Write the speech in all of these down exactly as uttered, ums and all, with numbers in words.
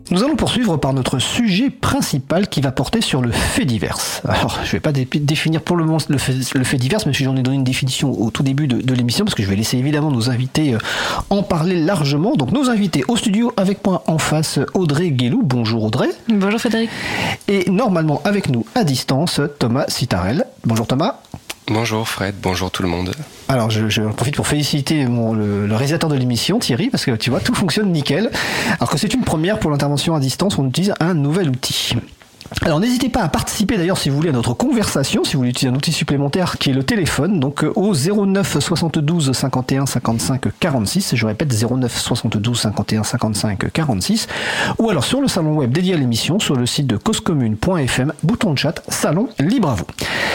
Nous allons poursuivre par notre sujet principal qui va porter sur le fait divers. Alors, je ne vais pas dé- définir pour le moment le fait, le fait divers, mais j'en ai donné une définition au tout début de, de l'émission, parce que je vais laisser évidemment nos invités euh, en parler largement. Donc, nos invités au studio, avec moi en face, Audrey Guélou. Bonjour Audrey. Bonjour Frédéric. Et normalement avec nous à distance, Thomas Sitarel. Bonjour Thomas. Bonjour Fred, bonjour tout le monde. Alors je, je profite pour féliciter mon, le, le réalisateur de l'émission, Thierry, parce que tu vois, tout fonctionne nickel. Alors que c'est une première pour l'intervention à distance, on utilise un nouvel outil. Alors n'hésitez pas à participer d'ailleurs si vous voulez à notre conversation, si vous voulez utiliser un outil supplémentaire qui est le téléphone, donc au zéro neuf soixante-douze cinquante et un cinquante-cinq quarante-six, je répète zéro neuf soixante-douze cinquante et un cinquante-cinq quarante-six, ou alors sur le salon web dédié à l'émission, sur le site de causecommune point f m, bouton de chat, salon, libre à vous.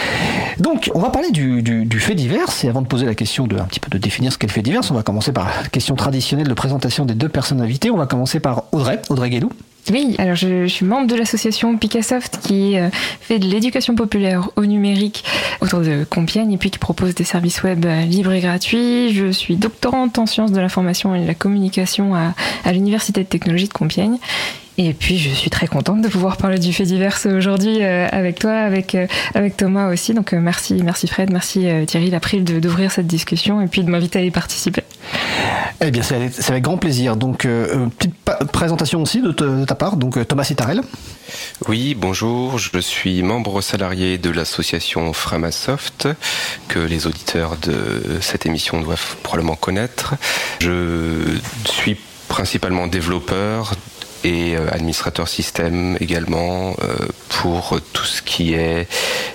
Donc on va parler du, du, du fait divers, et avant de poser la question de un petit peu de définir ce qu'est le fait divers, on va commencer par la question traditionnelle de présentation des deux personnes invitées. On va commencer par Audrey, Audrey Guélou. Oui, alors je, je suis membre de l'association Picassoft qui euh, fait de l'éducation populaire au numérique autour de Compiègne et puis qui propose des services web euh, libres et gratuits. Je suis doctorante en sciences de l'information et de la communication à, à l'Université de technologie de Compiègne. Et puis je suis très contente de pouvoir parler du fait divers aujourd'hui euh, avec toi, avec euh, avec Thomas aussi. Donc euh, merci, merci Fred, merci euh, Thierry Laprille de, d'ouvrir cette discussion et puis de m'inviter à y participer. Eh bien, c'est, c'est avec grand plaisir. Donc, euh, petite pa- présentation aussi de, te, de ta part. Donc, Thomas Sitarel. Oui, bonjour, je suis membre salarié de l'association Framasoft, que les auditeurs de cette émission doivent probablement connaître. Je suis principalement développeur et administrateur système également euh, pour tout ce qui est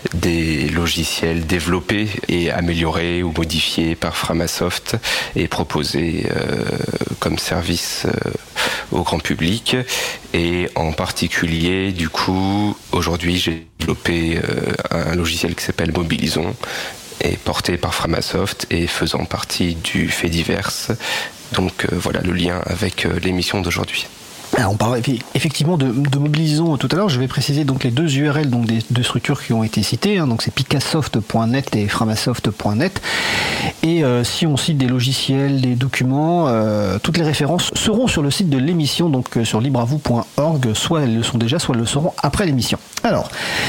des logiciels développés et améliorés ou modifiés par Framasoft et proposés euh, comme service euh, au grand public. Et en particulier, du coup, aujourd'hui j'ai développé euh, un logiciel qui s'appelle Mobilison et porté par Framasoft et faisant partie du fait divers. Donc euh, voilà le lien avec euh, l'émission d'aujourd'hui. Alors on parle effectivement de, de Mobilisons tout à l'heure. Je vais préciser donc les deux U R L donc des deux structures qui ont été citées. Hein, donc c'est picassoft point net et framasoft point net. Et euh, si on cite des logiciels, des documents, euh, toutes les références seront sur le site de l'émission, donc euh, sur libre à vous point org. Soit elles le sont déjà, soit elles le seront après l'émission. Alors,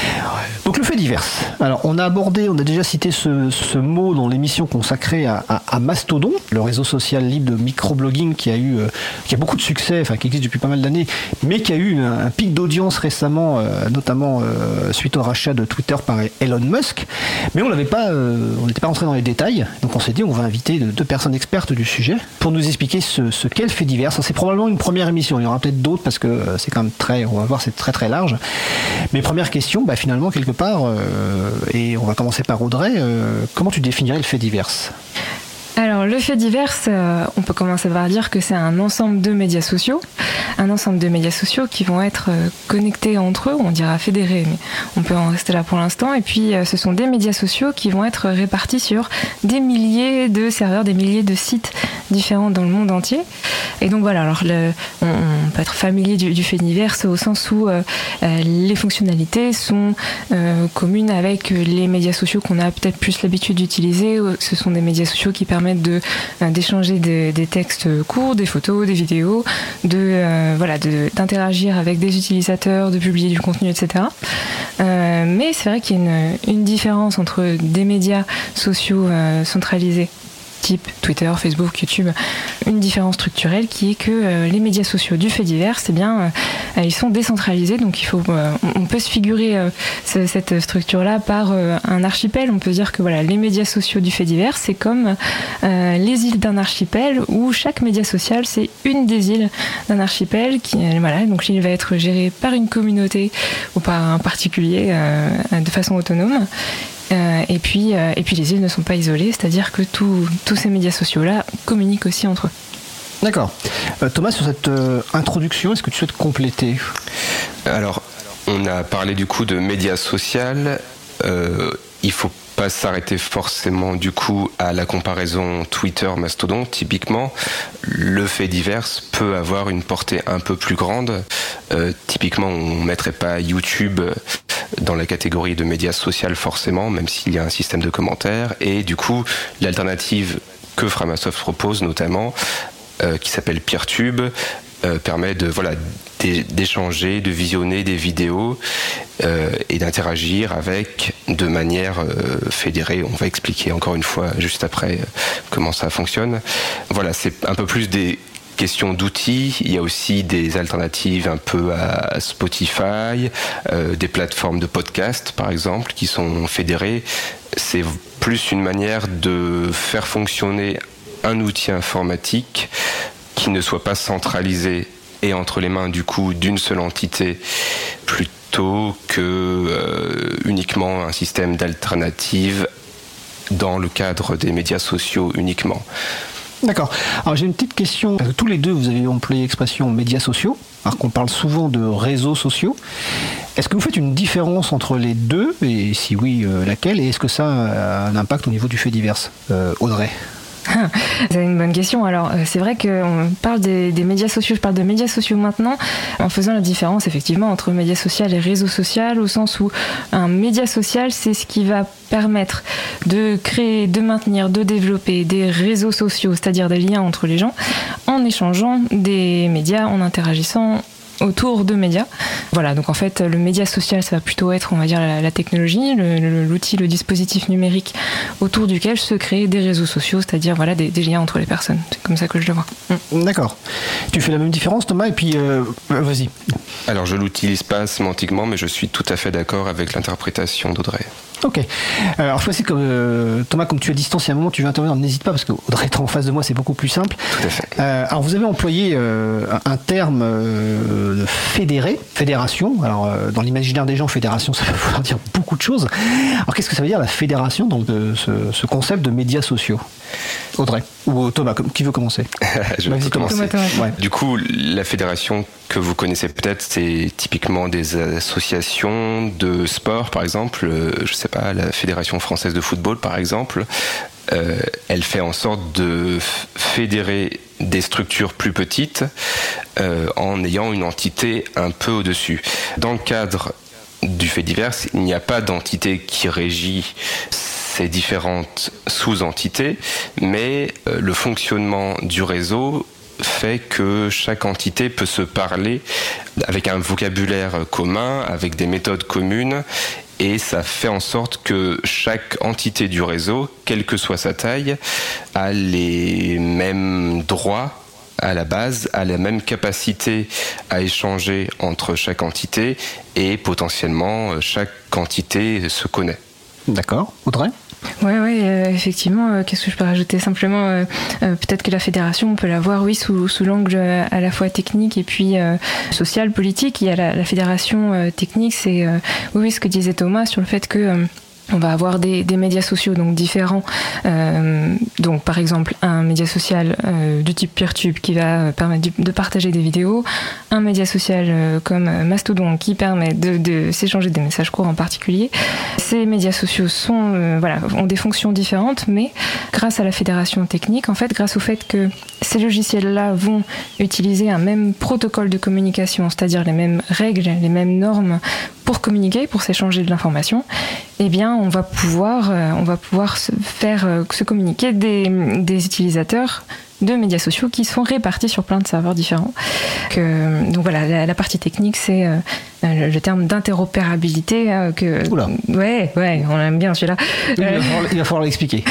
donc le fait divers. Alors on a abordé, on a déjà cité ce, ce mot dans l'émission consacrée à, à, à Mastodon, le réseau social libre de microblogging qui a eu, euh, qui a beaucoup de succès, enfin qui existe depuis pas mal d'années, mais qui a eu un, un pic d'audience récemment, euh, notamment euh, suite au rachat de Twitter par Elon Musk. Mais on l'avait pas, euh, on n'était pas rentré dans les détails, donc on s'est dit on va inviter deux personnes expertes du sujet pour nous expliquer ce, ce qu'est le fait divers. Ça, c'est probablement une première émission. Il y aura peut-être d'autres parce que euh, c'est quand même très, on va voir, c'est très très large. Mais première question, bah, finalement quelque part, euh, et on va commencer par Audrey. Euh, comment tu définirais le fait divers ? Alors le fait divers, euh, on peut commencer par dire que c'est un ensemble de médias sociaux, un ensemble de médias sociaux qui vont être euh, connectés entre eux, on dira fédérés, mais on peut en rester là pour l'instant. Et puis euh, ce sont des médias sociaux qui vont être répartis sur des milliers de serveurs, des milliers de sites différents dans le monde entier. Et donc voilà, alors le, on, on peut être familier du, du fait divers au sens où euh, euh, les fonctionnalités sont euh, communes avec les médias sociaux qu'on a peut-être plus l'habitude d'utiliser. Ce sont des médias sociaux qui permettent de, euh, d'échanger des, des textes courts, des photos, des vidéos, de, euh, voilà, de, d'interagir avec des utilisateurs, de publier du contenu, et cetera. Euh, mais c'est vrai qu'il y a une, une différence entre des médias sociaux euh, centralisés type Twitter, Facebook, YouTube, une différence structurelle qui est que euh, les médias sociaux du fait divers, c'est bien, euh, ils sont décentralisés, donc il faut, euh, on peut se figurer euh, ce, cette structure-là par euh, un archipel. On peut dire que voilà, les médias sociaux du fait divers, c'est comme euh, les îles d'un archipel où chaque média social, c'est une des îles d'un archipel. Qui, euh, voilà, donc l'île va être gérée par une communauté ou par un particulier euh, de façon autonome. Euh, et puis, euh, et puis les îles ne sont pas isolées, c'est-à-dire que tout, tous ces médias sociaux-là communiquent aussi entre eux. D'accord. Euh, Thomas, sur cette euh, introduction, est-ce que tu souhaites compléter ? Alors, on a parlé du coup de médias sociaux. Euh, il faut pas s'arrêter forcément du coup à la comparaison Twitter-Mastodon. Typiquement, le fait divers peut avoir une portée un peu plus grande. Euh, typiquement, on ne mettrait pas YouTube dans la catégorie de médias sociaux forcément, même s'il y a un système de commentaires. Et du coup, l'alternative que Framasoft propose notamment, euh, qui s'appelle PeerTube, euh, permet de voilà d'échanger, de visionner des vidéos euh, et d'interagir avec de manière euh, fédérée. On va expliquer encore une fois juste après euh, comment ça fonctionne. Voilà, c'est un peu plus des questions d'outils. Il y a aussi des alternatives un peu à Spotify, euh, des plateformes de podcast par exemple qui sont fédérées. C'est plus une manière de faire fonctionner un outil informatique qui ne soit pas centralisé et entre les mains du coup d'une seule entité plutôt que euh, uniquement un système d'alternatives dans le cadre des médias sociaux uniquement. D'accord. Alors j'ai une petite question. Tous les deux, vous avez employé l'expression médias sociaux, alors qu'on parle souvent de réseaux sociaux. Est-ce que vous faites une différence entre les deux, et si oui, euh, laquelle, et est-ce que ça a un impact au niveau du fait divers, euh, Audrey? C'est une bonne question. Alors, c'est vrai qu'on parle des, des médias sociaux, je parle de médias sociaux maintenant, en faisant la différence effectivement entre médias social et réseau social, au sens où un média social, c'est ce qui va permettre de créer, de maintenir, de développer des réseaux sociaux, c'est-à-dire des liens entre les gens, en échangeant des médias, en interagissant autour de médias. Voilà, donc en fait, le média social, ça va plutôt être, on va dire, la, la technologie, le, le, l'outil, le dispositif numérique autour duquel se créent des réseaux sociaux, c'est-à-dire voilà, des, des liens entre les personnes. C'est comme ça que je le vois. Mm. D'accord. Tu fais la même différence, Thomas, et puis euh, vas-y. Alors, je l'utilise pas sémantiquement, mais je suis tout à fait d'accord avec l'interprétation d'Audrey. Ok. Alors, je sais que euh, Thomas, comme tu es à distance, il y a un moment tu veux intervenir, n'hésite pas, parce qu'Audrey est en face de moi, c'est beaucoup plus simple. Tout à fait. Euh, alors, vous avez employé euh, un terme euh, fédéré, fédération. Alors, euh, dans l'imaginaire des gens, fédération, ça peut vouloir dire beaucoup de choses. Alors, qu'est-ce que ça veut dire, la fédération, donc, de ce, ce concept de médias sociaux? Audrey ou Thomas, qui veut commencer? Je vais commencer. Thomas, Thomas. Ouais. Du coup, la fédération que vous connaissez peut-être, c'est typiquement des associations de sport, par exemple. Euh, je sais pas, la Fédération française de football, par exemple. Euh, elle fait en sorte de f- fédérer des structures plus petites euh, en ayant une entité un peu au-dessus. Dans le cadre du fait divers, il n'y a pas d'entité qui régit ces différentes sous-entités, mais euh, le fonctionnement du réseau fait que chaque entité peut se parler avec un vocabulaire commun, avec des méthodes communes, et ça fait en sorte que chaque entité du réseau, quelle que soit sa taille, a les mêmes droits à la base, a la même capacité à échanger entre chaque entité, et potentiellement chaque entité se connaît. D'accord. Audrey? Oui, ouais, euh, effectivement, euh, qu'est-ce que je peux rajouter? Simplement, euh, euh, peut-être que la fédération, on peut la voir, oui, sous, sous l'angle euh, à la fois technique et puis euh, social, politique. Il y a la, la fédération euh, technique, c'est euh, oui, ce que disait Thomas sur le fait que euh, on va avoir des, des médias sociaux donc différents. Euh, donc par exemple un média social euh, de type Peertube qui va permettre de partager des vidéos, un média social euh, comme Mastodon qui permet de, de s'échanger des messages courts en particulier. Ces médias sociaux sont euh, voilà ont des fonctions différentes, mais grâce à la fédération technique, en fait, grâce au fait que ces logiciels-là vont utiliser un même protocole de communication, c'est-à-dire les mêmes règles, les mêmes normes pour communiquer, pour s'échanger de l'information, eh bien, on va pouvoir, euh, on va pouvoir se faire euh, se communiquer des, des utilisateurs de médias sociaux qui sont répartis sur plein de serveurs différents. Que, donc voilà, la, la partie technique, c'est euh, le, le terme d'interopérabilité. Euh, que, Oula. Ouais, ouais, on aime bien celui-là. Il va falloir, il va falloir l'expliquer.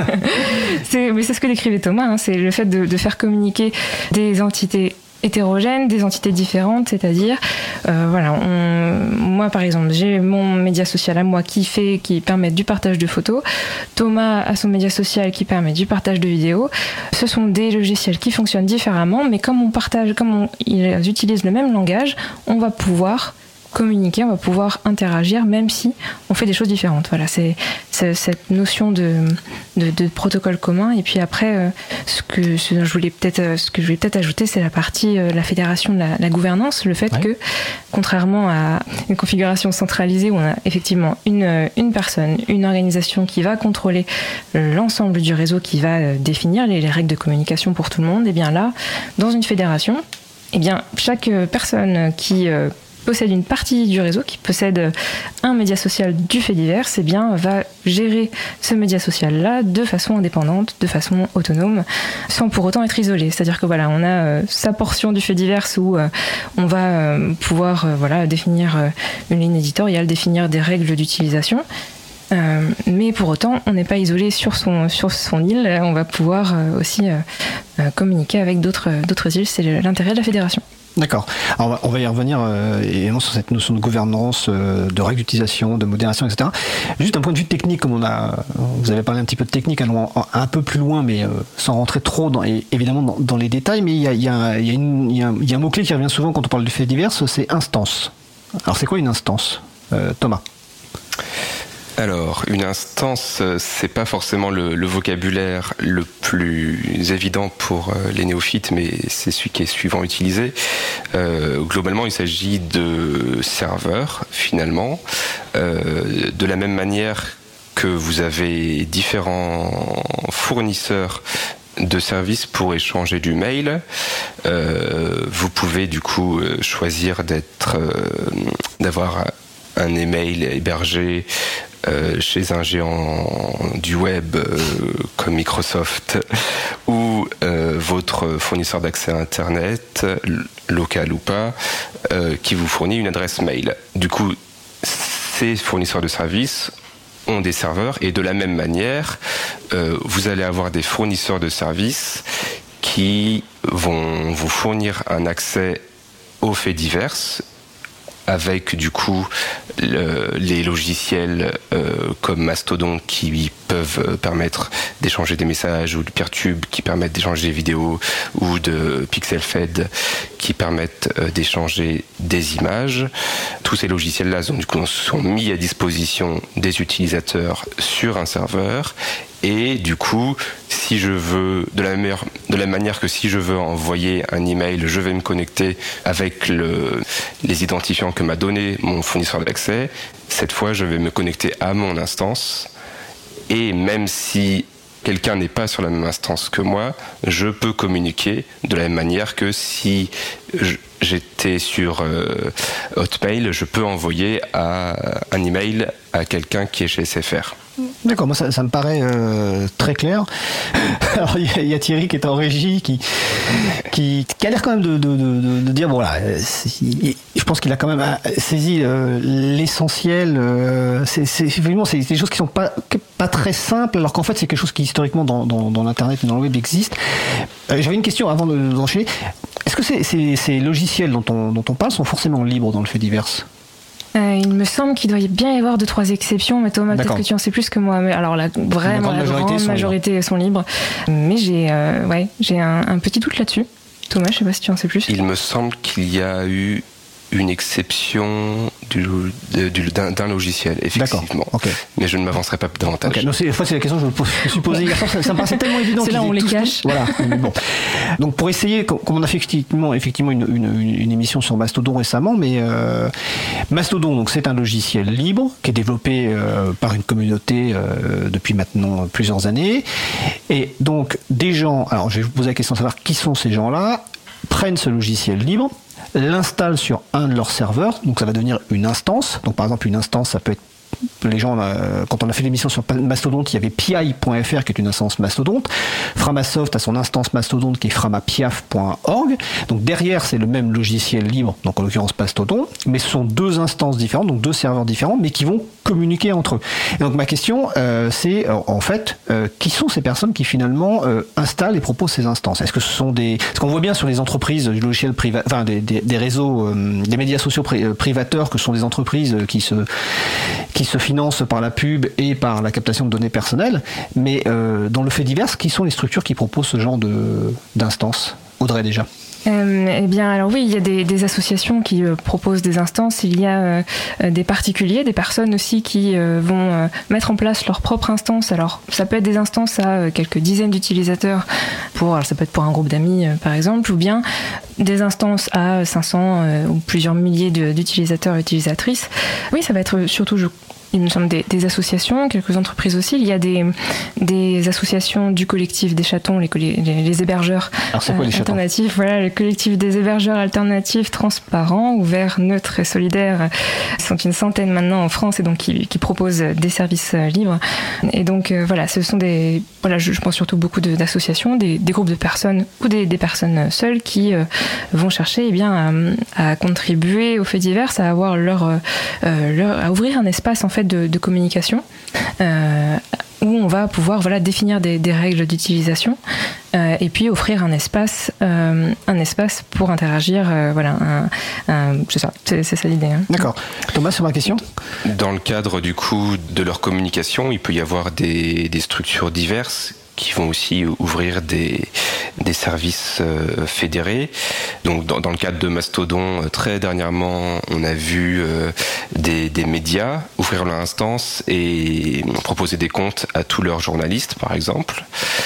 c'est, mais c'est ce que décrivait Thomas, hein, c'est le fait de, de faire communiquer des entités hétérogènes, des entités différentes, c'est-à-dire, euh, voilà, on, moi par exemple, j'ai mon média social à moi qui fait, qui permet du partage de photos, Thomas a son média social qui permet du partage de vidéos. Ce sont des logiciels qui fonctionnent différemment, mais comme on partage, comme on, ils utilisent le même langage, on va pouvoir communiquer, on va pouvoir interagir, même si on fait des choses différentes. Voilà, c'est, c'est cette notion de, de, de protocole commun. Et puis après, euh, ce que ce dont je voulais peut-être, ce que je voulais peut-être ajouter, c'est la partie, euh, la fédération de la, la gouvernance, le fait ouais. que, contrairement à une configuration centralisée où on a effectivement une une personne, une organisation qui va contrôler l'ensemble du réseau, qui va définir les, les règles de communication pour tout le monde, et bien là, dans une fédération, et bien chaque personne qui euh, possède une partie du réseau, qui possède un média social du fait divers, eh bien, va gérer ce média social-là de façon indépendante, de façon autonome, sans pour autant être isolé. C'est-à-dire que voilà, on a euh, sa portion du fait divers où euh, on va euh, pouvoir euh, voilà, définir euh, une ligne éditoriale, définir des règles d'utilisation. Euh, mais pour autant, on n'est pas isolé sur son, sur son île. On va pouvoir euh, aussi euh, euh, communiquer avec d'autres, d'autres îles. C'est l'intérêt de la fédération. D'accord. Alors on va, on va y revenir euh, évidemment sur cette notion de gouvernance, euh, de règles d'utilisation, de modération, et cetera. Juste d'un point de vue technique, comme on a, vous avez parlé un petit peu de technique, allons un peu plus loin, mais euh, sans rentrer trop dans, et évidemment dans, dans les détails. Mais il y a, il y a, il y a, une, il y a, un, il y a un mot-clé qui revient souvent quand on parle de faits divers, c'est instance. Alors c'est quoi une instance, euh, Thomas ? Alors, une instance, c'est pas forcément le, le vocabulaire le plus évident pour euh, les néophytes, mais c'est celui qui est souvent utilisé. Euh, globalement, il s'agit de serveurs, finalement, euh, de la même manière que vous avez différents fournisseurs de services pour échanger du mail. Euh, vous pouvez du coup choisir d'être, euh, d'avoir un email hébergé Euh, chez un géant du web euh, comme Microsoft ou euh, votre fournisseur d'accès à Internet, local ou pas, euh, qui vous fournit une adresse mail. Du coup, ces fournisseurs de services ont des serveurs et de la même manière, euh, vous allez avoir des fournisseurs de services qui vont vous fournir un accès aux faits divers avec du coup le, les logiciels euh, comme Mastodon qui peuvent permettre d'échanger des messages, ou de Peertube qui permettent d'échanger des vidéos, ou de PixelFed qui permettent euh, d'échanger des images. Tous ces logiciels-là sont, du coup, sont mis à disposition des utilisateurs sur un serveur. Et du coup, si je veux, de la, meilleure, de la manière que si je veux envoyer un email, je vais me connecter avec le, les identifiants que m'a donné mon fournisseur d'accès. Cette fois, je vais me connecter à mon instance. Et même si quelqu'un n'est pas sur la même instance que moi, je peux communiquer de la même manière que si je, j'étais sur euh, Hotmail, je peux envoyer à, un email à quelqu'un qui est chez S F R. D'accord, moi ça, ça me paraît euh, très clair. Alors il y, y a Thierry qui est en régie, qui, qui, qui a l'air quand même de, de, de, de dire, bon voilà, je pense qu'il a quand même saisi euh, l'essentiel. Euh, c'est, c'est, effectivement, c'est des choses qui sont pas, pas très simples, alors qu'en fait c'est quelque chose qui historiquement dans, dans, dans l'internet et dans le web existe. Euh, j'avais une question avant de, d'enchaîner. Est-ce que ces, ces, ces logiciels dont on, dont on parle sont forcément libres dans le fait divers ? Euh, il me semble qu'il doit bien y avoir deux trois exceptions, mais Thomas, D'accord. peut-être que tu en sais plus que moi. Mais alors, la, vraiment, la grande majorité, la grande sont, majorité libres. sont libres. Mais j'ai, euh, ouais, j'ai un, un petit doute là-dessus. Thomas, je sais pas si tu en sais plus. Il me semble qu'il y a eu une exception du, du, d'un, d'un logiciel, effectivement. Okay. Mais je ne m'avancerai pas davantage. Okay. Non, c'est, fois, c'est la question que je me suis posée hier soir. Ça, ça me paraissait tellement évident. C'est là où on les cache. Voilà. Bon. Donc, pour essayer, comme on a fait effectivement, effectivement une, une, une émission sur Mastodon récemment, mais euh, Mastodon, donc, c'est un logiciel libre qui est développé euh, par une communauté euh, depuis maintenant plusieurs années. Et donc, des gens, alors je vais vous poser la question de savoir qui sont ces gens-là, prennent ce logiciel libre, l'installe sur un de leurs serveurs, donc ça va devenir une instance. Donc par exemple une instance, ça peut être, les gens, euh, quand on a fait l'émission sur Mastodonte, il y avait pi point f r qui est une instance Mastodonte. Framasoft a son instance Mastodonte qui est framapiaf point org. Donc derrière, c'est le même logiciel libre, donc en l'occurrence Mastodon, mais ce sont deux instances différentes, donc deux serveurs différents, mais qui vont communiquer entre eux. Et donc ma question, euh, c'est euh, en fait, euh, qui sont ces personnes qui finalement euh, installent et proposent ces instances ? Est-ce que ce sont des... Parce qu'on voit bien sur les entreprises du logiciel priva... enfin des, des, des réseaux, euh, des médias sociaux pri... privateurs, que ce sont des entreprises qui se qui se financent par la pub et par la captation de données personnelles, mais euh, dans le fait divers, qui sont les structures qui proposent ce genre de, d'instances ? Audrey, déjà. Euh, eh bien, alors oui, il y a des, des associations qui euh, proposent des instances. Il y a euh, des particuliers, des personnes aussi qui euh, vont euh, mettre en place leur propre instance. Alors, ça peut être des instances à euh, quelques dizaines d'utilisateurs. Pour, alors ça peut être pour un groupe d'amis, euh, par exemple, ou bien des instances à cinq cents euh, ou plusieurs milliers de, d'utilisateurs et utilisatrices. Oui, ça va être surtout, je il me semble, des, des associations, quelques entreprises aussi. Il y a des, des associations du collectif des chatons, les, les, les hébergeurs Alors, c'est quoi, les alternatifs. Voilà, le collectif des hébergeurs alternatifs, transparents, ouverts, neutres et solidaires. Ils sont une centaine maintenant en France et donc qui, qui proposent des services libres. Et donc euh, voilà, ce sont des, voilà, je, je pense surtout beaucoup de, d'associations, des, des groupes de personnes ou des, des personnes seules qui euh, vont chercher eh bien à, à contribuer aux faits divers, à avoir leur, euh, leur, à ouvrir un espace en fait de, de communication. Euh, où on va pouvoir voilà, définir des, des règles d'utilisation euh, et puis offrir un espace, euh, un espace pour interagir. Euh, voilà, un, un, c'est ça, c'est, c'est ça l'idée. Hein. D'accord. Thomas, c'est ma question. Dans le cadre du coup de leur communication, il peut y avoir des, des structures diverses qui vont aussi ouvrir des, des services euh, fédérés. Donc dans, dans le cadre de Mastodon, euh, très dernièrement, on a vu euh, des, des médias ouvrir leur instance et proposer des comptes à tous leurs journalistes, par exemple.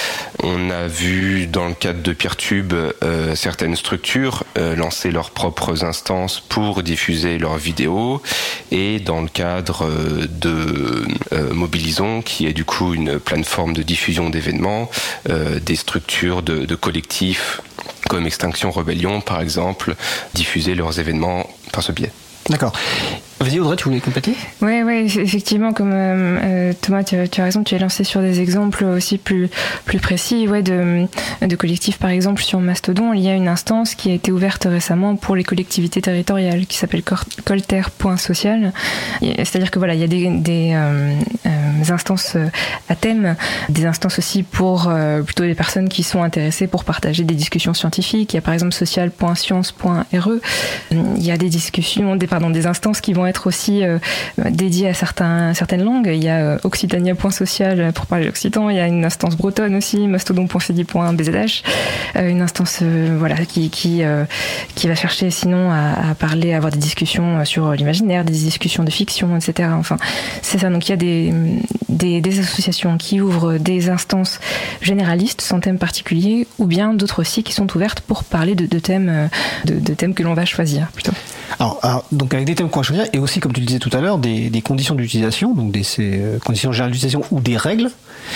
On a vu dans le cadre de Peertube euh, certaines structures euh, lancer leurs propres instances pour diffuser leurs vidéos, et dans le cadre euh, de euh, Mobilisons, qui est du coup une plateforme de diffusion d'événements, euh, des structures de, de collectifs comme Extinction Rebellion par exemple, diffuser leurs événements par ce biais. D'accord. Vas-y Audrey, tu voulais compléter ? Oui, ouais, effectivement, comme euh, Thomas, tu as, tu as raison, tu as lancé sur des exemples aussi plus, plus précis ouais, de, de collectifs. Par exemple, sur Mastodon, il y a une instance qui a été ouverte récemment pour les collectivités territoriales qui s'appelle colter.social. C'est-à-dire que voilà, il y a des, des euh, euh, instances à thème, des instances aussi pour euh, plutôt des personnes qui sont intéressées pour partager des discussions scientifiques. Il y a par exemple social.science.re. Il y a des discussions, des, pardon, des instances qui vont être aussi euh, dédiées à certains, certaines langues. Il y a euh, occitania.social pour parler l'occitan, il y a une instance bretonne aussi, mastodon.cd.bzh, euh, une instance euh, voilà, qui, qui, euh, qui va chercher sinon à, à parler, à avoir des discussions sur l'imaginaire, des discussions de fiction, et cetera. Enfin, c'est ça. Donc il y a des, des, des associations qui ouvrent des instances généralistes sans thème particulier, ou bien d'autres aussi qui sont ouvertes pour parler de, de, thèmes, de, de thèmes que l'on va choisir plutôt. Alors, alors, donc avec des thèmes qu'on va choisir, et aussi, comme tu le disais tout à l'heure, des, des conditions d'utilisation, donc des ces, euh, conditions générales d'utilisation ou des règles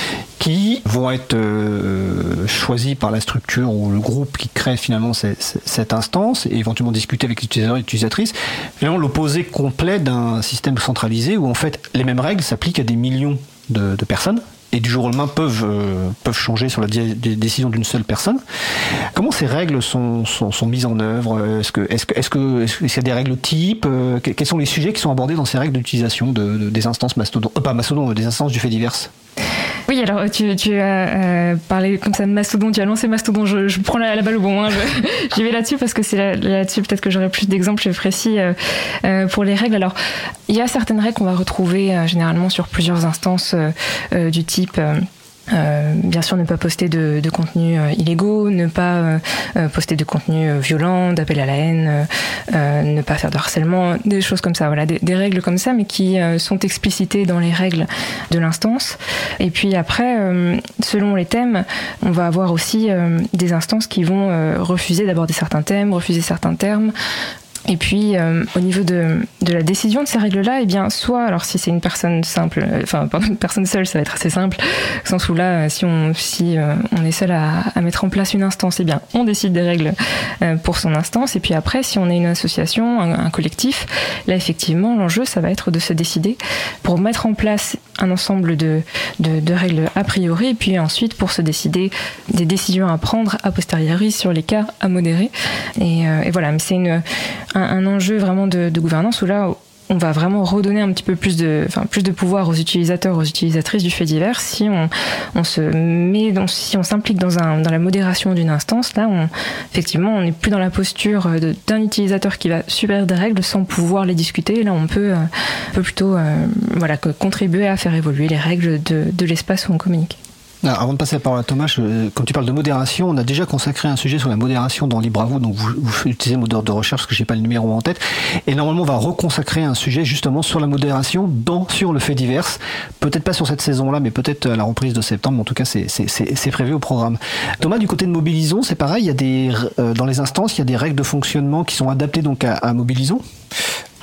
qui vont être euh, choisies par la structure ou le groupe qui crée finalement cette, cette instance, et éventuellement discuter avec l'utilisateur et l'utilisatrice. Finalement, l'opposé complet d'un système centralisé où en fait les mêmes règles s'appliquent à des millions de, de personnes. Et du jour au lendemain peuvent, euh, peuvent changer sur la di- décision d'une seule personne. Comment ces règles sont, sont, sont mises en œuvre ? Est-ce, que, est-ce, que, est-ce, que, est-ce qu'il y a des règles types ? euh, Quels sont les sujets qui sont abordés dans ces règles d'utilisation de, de, des instances Mastodon, euh, pas Mastodon, des instances du fait divers ? Oui, alors tu, tu as euh, parlé comme ça de Mastodon, tu as lancé Mastodon, je, je prends la, la balle au bon, hein, je, j'y vais là-dessus parce que c'est là, là-dessus peut-être que j'aurai plus d'exemples précis euh, euh, pour les règles. Alors, il y a certaines règles qu'on va retrouver euh, généralement sur plusieurs instances euh, euh, du type... Euh, Euh, bien sûr, ne pas poster de, de contenus euh, illégaux, ne pas euh, poster de contenus euh, violents, d'appel à la haine, euh, ne pas faire de harcèlement, des choses comme ça. Voilà, des, des règles comme ça, mais qui euh, sont explicitées dans les règles de l'instance. Et puis après, euh, selon les thèmes, on va avoir aussi euh, des instances qui vont euh, refuser d'aborder certains thèmes, refuser certains termes. Et puis, euh, au niveau de, de la décision de ces règles-là, eh bien, soit, alors si c'est une personne simple, euh, enfin, pardon, une personne seule, ça va être assez simple, au sens où là, si on, si, euh, on est seul à, à mettre en place une instance, eh bien, on décide des règles euh, pour son instance. Et puis après, si on est une association, un, un collectif, là, effectivement, l'enjeu, ça va être de se décider pour mettre en place un ensemble de, de, de règles a priori, et puis ensuite pour se décider des décisions à prendre a posteriori sur les cas à modérer. Et, euh, et voilà, mais c'est une, un, un enjeu vraiment de, de gouvernance où là, on va vraiment redonner un petit peu plus de, enfin, plus de pouvoir aux utilisateurs, aux utilisatrices du fait divers si on, on se met, dans, si on s'implique dans, un, dans la modération d'une instance. Là, on, effectivement, on n'est plus dans la posture de, d'un utilisateur qui va subir des règles sans pouvoir les discuter. Là, on peut, euh, peut plutôt euh, voilà, contribuer à faire évoluer les règles de, de l'espace où on communique. Alors, avant de passer la parole à Thomas, je, comme tu parles de modération, on a déjà consacré un sujet sur la modération dans Libre à vous, donc vous, vous utilisez le moteur de recherche parce que j'ai pas le numéro en tête, et normalement on va reconsacrer un sujet justement sur la modération dans, sur le fait divers, peut-être pas sur cette saison-là, mais peut-être à la reprise de septembre, mais en tout cas c'est, c'est, c'est, c'est prévu au programme. Thomas, du côté de Mobilisons, c'est pareil, il y a des, euh, dans les instances, il y a des règles de fonctionnement qui sont adaptées donc à, à Mobilisons ?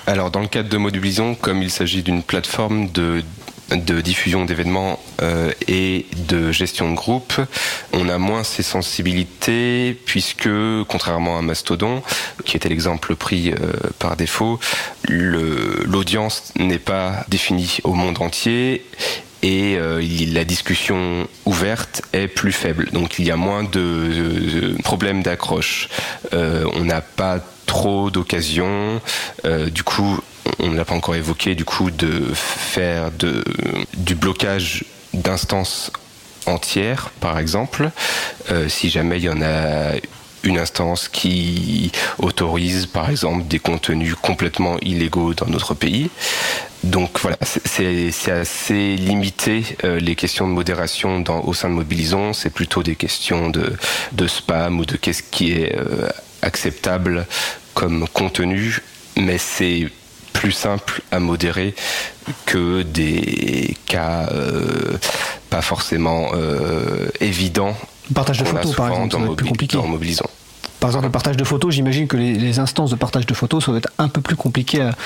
Alors dans le cadre de Mobilisons, comme il s'agit d'une plateforme de de diffusion d'événements euh, et de gestion de groupe, on a moins ces sensibilités puisque, contrairement à Mastodon, qui était l'exemple pris euh, par défaut, le, l'audience n'est pas définie au monde entier et euh, la discussion ouverte est plus faible. Donc il y a moins de, de problèmes d'accroche. Euh, on n'a pas trop d'occasions. Euh, du coup, on ne l'a pas encore évoqué, du coup, de faire de, du blocage d'instances entières, par exemple, euh, si jamais il y en a une instance qui autorise, par exemple, des contenus complètement illégaux dans notre pays. Donc voilà, c'est, c'est assez limité euh, les questions de modération dans, au sein de Mobilisons. C'est plutôt des questions de, de spam ou de qu'est-ce qui est euh, acceptable comme contenu, mais c'est plus simple à modérer que des cas euh, pas forcément euh, évidents. Le partage de photos, par exemple, ça va être plus compliqué. Dans Mobilisons. Par exemple, le partage de photos, j'imagine que les, les instances de partage de photos, ça va être un peu plus compliqué à,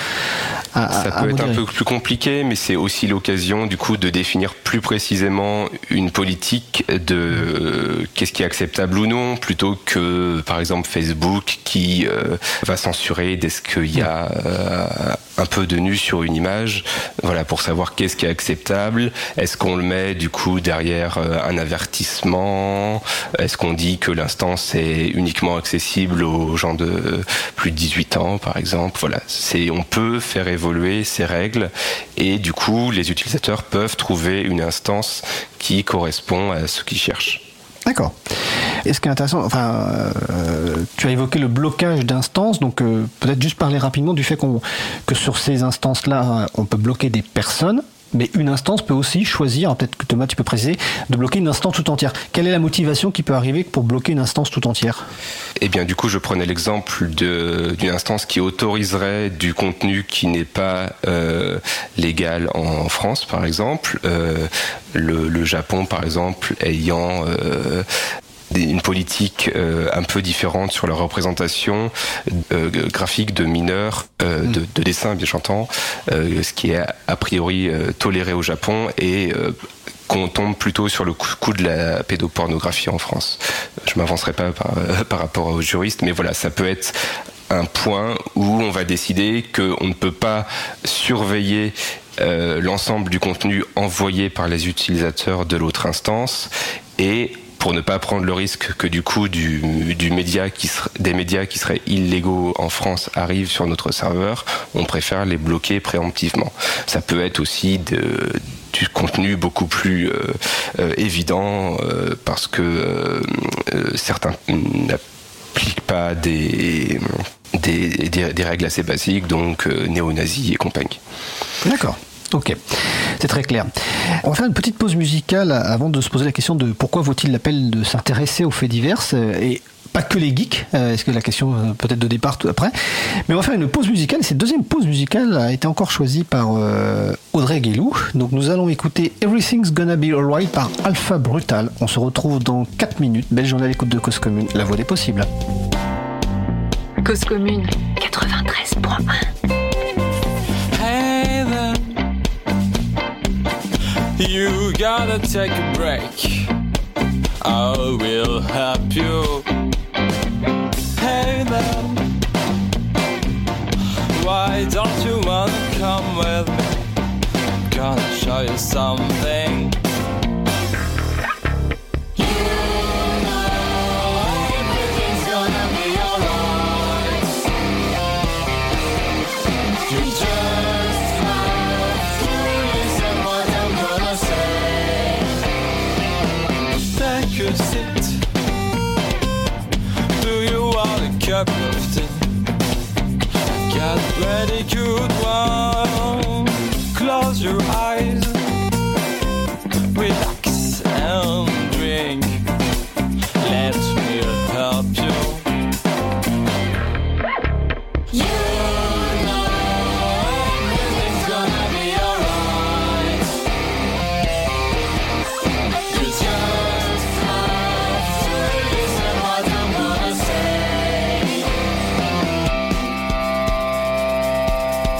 à Ça à peut modérer. être un peu plus compliqué, mais c'est aussi l'occasion, du coup, de définir plus précisément une politique de euh, qu'est-ce qui est acceptable ou non, plutôt que, par exemple, Facebook qui euh, va censurer dès qu'il y a euh, un peu de nu sur une image. Voilà, pour savoir qu'est-ce qui est acceptable. Est-ce qu'on le met, du coup, derrière euh, un avertissement? Est-ce qu'on dit que l'instance est uniquement accessible aux gens de plus de dix-huit ans, par exemple? Voilà, c'est, on peut faire évoluer ces règles et du coup, les utilisateurs peuvent trouver une instance qui correspond à ce qu'ils cherchent. D'accord. Et ce qui est intéressant, enfin, euh, tu as évoqué le blocage d'instances, donc euh, peut-être juste parler rapidement du fait qu'on, que sur ces instances-là, on peut bloquer des personnes. Mais une instance peut aussi choisir, peut-être que Thomas tu peux préciser, de bloquer une instance tout entière. Quelle est la motivation qui peut arriver pour bloquer une instance tout entière ? Eh bien, du coup, je prenais l'exemple de, d'une instance qui autoriserait du contenu qui n'est pas euh, légal en France, par exemple. Euh, le, le Japon, par exemple, ayant euh, une politique euh, un peu différente sur la représentation euh, graphique de mineurs, euh, de, de dessins, bien j'entends, euh, ce qui est a priori euh, toléré au Japon et euh, qu'on tombe plutôt sur le coup de la pédopornographie en France. Je m'avancerai pas par, euh, par rapport aux juristes, mais voilà, ça peut être un point où on va décider qu'on ne peut pas surveiller euh, l'ensemble du contenu envoyé par les utilisateurs de l'autre instance et pour ne pas prendre le risque que du coup du, du média qui ser, des médias qui seraient illégaux en France arrivent sur notre serveur, on préfère les bloquer préemptivement. Ça peut être aussi de, du contenu beaucoup plus euh, euh, évident euh, parce que euh, euh, certains n'appliquent pas des, des, des, des règles assez basiques, donc euh, néo-nazis et compagnie. D'accord. Ok, c'est très clair. On va faire une petite pause musicale avant de se poser la question de pourquoi vaut-il la peine de s'intéresser aux faits divers et pas que les geeks, est-ce que la question peut-être de départ tout après, mais on va faire une pause musicale et cette deuxième pause musicale a été encore choisie par euh, Audrey Guélou. Donc nous allons écouter Everything's Gonna Be Alright par Alpha Brutal. On se retrouve dans quatre minutes. Belle journée à l'écoute de Cause Commune, la voix des possibles. Cause Commune quatre-vingt-treize point un. You gotta take a break. I will help you. Hey there, why don't you wanna come with me? Gonna show you something. You know everything's gonna be alright. You just have to listen what I'm gonna say. Take a seat. Do you want a cup of tea? Get ready, good one. Close your eyes. Relax and drink. Let me help you. You know everything's gonna be alright. You just have to listen what I'm gonna say.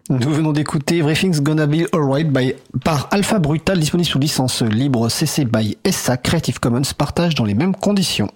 Nous venons d'écouter Everything's Gonna Be Alright by, par Alpha Brutal, disponible sous licence libre C C by S A Creative Commons, partage dans les mêmes conditions.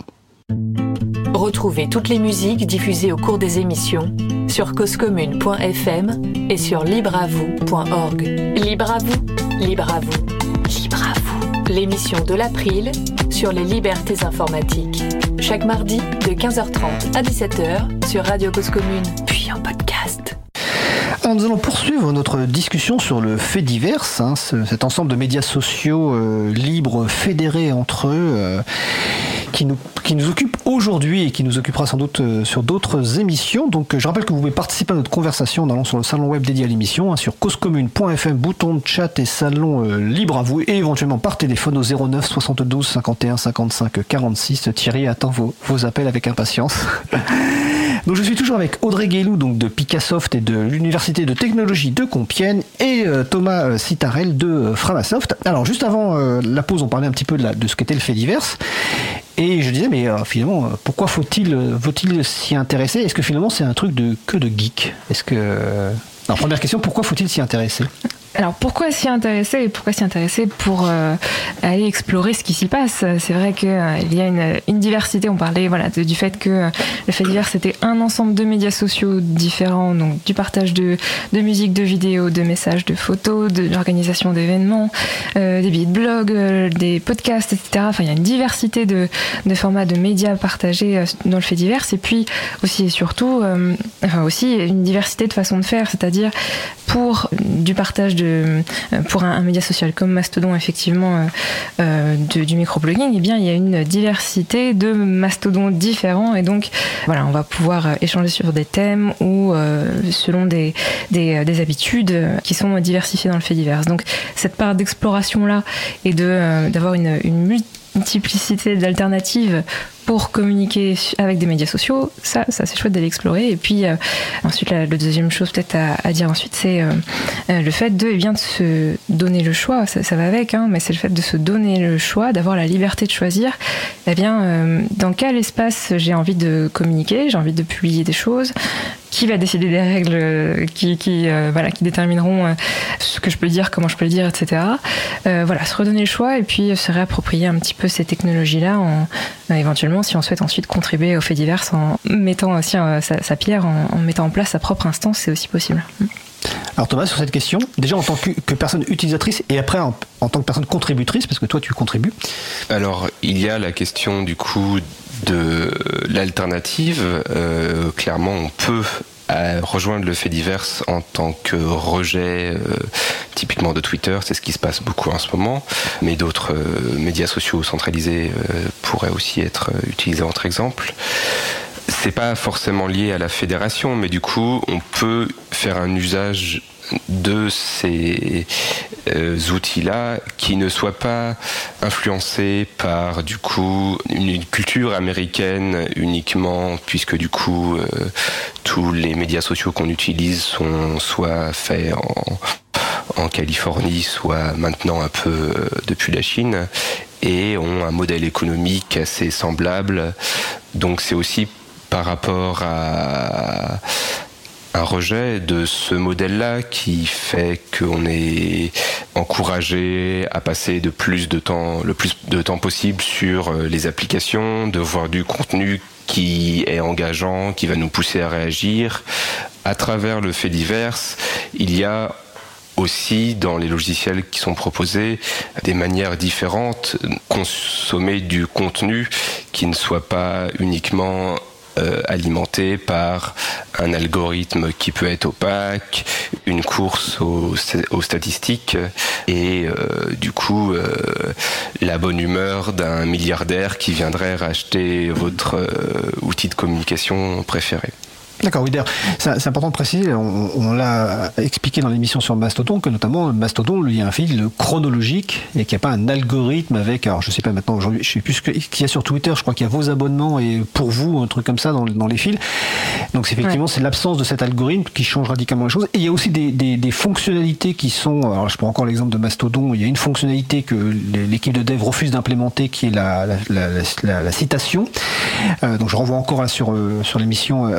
Retrouvez toutes les musiques diffusées au cours des émissions sur cause commune point f m et sur libre à vous point org. Libre à vous, libre à vous, libre à vous. L'émission de l'April sur les libertés informatiques. Chaque mardi de quinze heures trente à dix-sept heures sur Radio Cause Commune, puis en podcast. Alors nous allons poursuivre notre discussion sur le fait divers, hein, ce, cet ensemble de médias sociaux euh, libres, fédérés entre eux, euh, qui nous, qui nous occupe aujourd'hui et qui nous occupera sans doute euh, sur d'autres émissions. Donc euh, je rappelle que vous pouvez participer à notre conversation en allant sur le salon web dédié à l'émission, hein, sur cause commune point f m, bouton de chat et salon euh, libre à vous, et éventuellement par téléphone au zéro neuf soixante-douze cinquante et un cinquante-cinq quarante-six. Thierry attend vos, vos appels avec impatience. Donc je suis toujours avec Audrey Guélou, donc de Picassoft et de l'Université de Technologie de Compiègne, et euh, Thomas euh, Citarel de euh, Framasoft. Alors juste avant euh, la pause, on parlait un petit peu de, la, de ce qu'était le fait divers, et je disais mais euh, finalement euh, pourquoi faut-il, euh, faut-il s'y intéresser? Est-ce que finalement c'est un truc de que de geek? Est-ce que euh... Alors première question, pourquoi faut-il s'y intéresser? Alors pourquoi s'y intéresser et pourquoi s'y intéresser pour euh, aller explorer ce qui s'y passe? C'est vrai qu'il euh, y a une, une diversité, on parlait voilà, de, du fait que euh, le fait divers c'était un ensemble de médias sociaux différents, donc du partage de, de musique, de vidéos, de messages, de photos, de l'organisation d'événements, euh, des billets de blog, euh, des podcasts, et cetera. Enfin il y a une diversité de, de formats de médias partagés euh, dans le fait divers, et puis aussi et surtout euh, enfin aussi une diversité de façons de faire, c'est-à-dire pour du partage de, pour un, un média social comme Mastodon, effectivement, euh, euh, de, du microblogging, eh bien, il y a une diversité de mastodons différents, et donc, voilà, on va pouvoir échanger sur des thèmes ou euh, selon des, des, des habitudes qui sont diversifiées dans le fait divers. Donc, cette part d'exploration-là et de, euh, d'avoir une, une multiplicité d'alternatives pour communiquer avec des médias sociaux, ça, ça c'est chouette d'aller explorer. Et puis euh, ensuite, la, la deuxième chose peut-être à, à dire ensuite, c'est euh, le fait de, eh bien, de se donner le choix. Ça, ça va avec, hein, mais c'est le fait de se donner le choix, d'avoir la liberté de choisir. Eh bien, euh, dans quel espace j'ai envie de communiquer, j'ai envie de publier des choses. Qui va décider des règles qui, qui, euh, voilà, qui détermineront euh, ce que je peux le dire, comment je peux le dire, et cetera. Euh, voilà, se redonner le choix et puis se réapproprier un petit peu ces technologies-là, en, euh, éventuellement, si on souhaite ensuite contribuer au fait divers en mettant aussi euh, sa, sa pierre, en, en mettant en place sa propre instance, c'est aussi possible. Alors Thomas, sur cette question, déjà en tant que, que personne utilisatrice et après en, en tant que personne contributrice, parce que toi tu contribues. Alors il y a la question du coup de l'alternative. Euh, clairement on peut euh, rejoindre le fait divers en tant que rejet, euh, typiquement de Twitter, c'est ce qui se passe beaucoup en ce moment, mais d'autres euh, médias sociaux centralisés euh, pourraient aussi être euh, utilisés entre exemples. C'est pas forcément lié à la fédération, mais du coup, on peut faire un usage de ces euh, outils-là qui ne soit pas influencé par du coup une culture américaine uniquement, puisque du coup euh, tous les médias sociaux qu'on utilise sont soit faits en, en Californie, soit maintenant un peu euh, depuis la Chine, et ont un modèle économique assez semblable. Donc c'est aussi par rapport à un rejet de ce modèle-là qui fait qu'on est encouragé à passer de plus de temps, le plus de temps possible sur les applications, de voir du contenu qui est engageant, qui va nous pousser à réagir. À travers le fait divers, il y a aussi dans les logiciels qui sont proposés des manières différentes de consommer du contenu qui ne soit pas uniquement Euh, alimenté par un algorithme qui peut être opaque, une course aux, aux statistiques et euh, du coup euh, la bonne humeur d'un milliardaire qui viendrait racheter votre euh, outil de communication préféré. D'accord, oui, d'ailleurs, c'est, c'est important de préciser, on, on l'a expliqué dans l'émission sur Mastodon, que notamment Mastodon, il y a un fil chronologique et qu'il n'y a pas un algorithme avec, alors je ne sais pas maintenant aujourd'hui, je ne sais plus ce qu'il y a sur Twitter, je crois qu'il y a vos abonnements et pour vous, un truc comme ça dans, dans les fils. Donc c'est effectivement, ouais. C'est l'absence de cet algorithme qui change radicalement les choses. Et il y a aussi des, des, des fonctionnalités qui sont, alors je prends encore l'exemple de Mastodon, il y a une fonctionnalité que l'équipe de dev refuse d'implémenter qui est la, la, la, la, la, la citation. Euh, donc je renvoie encore là, sur, euh, sur l'émission euh, avec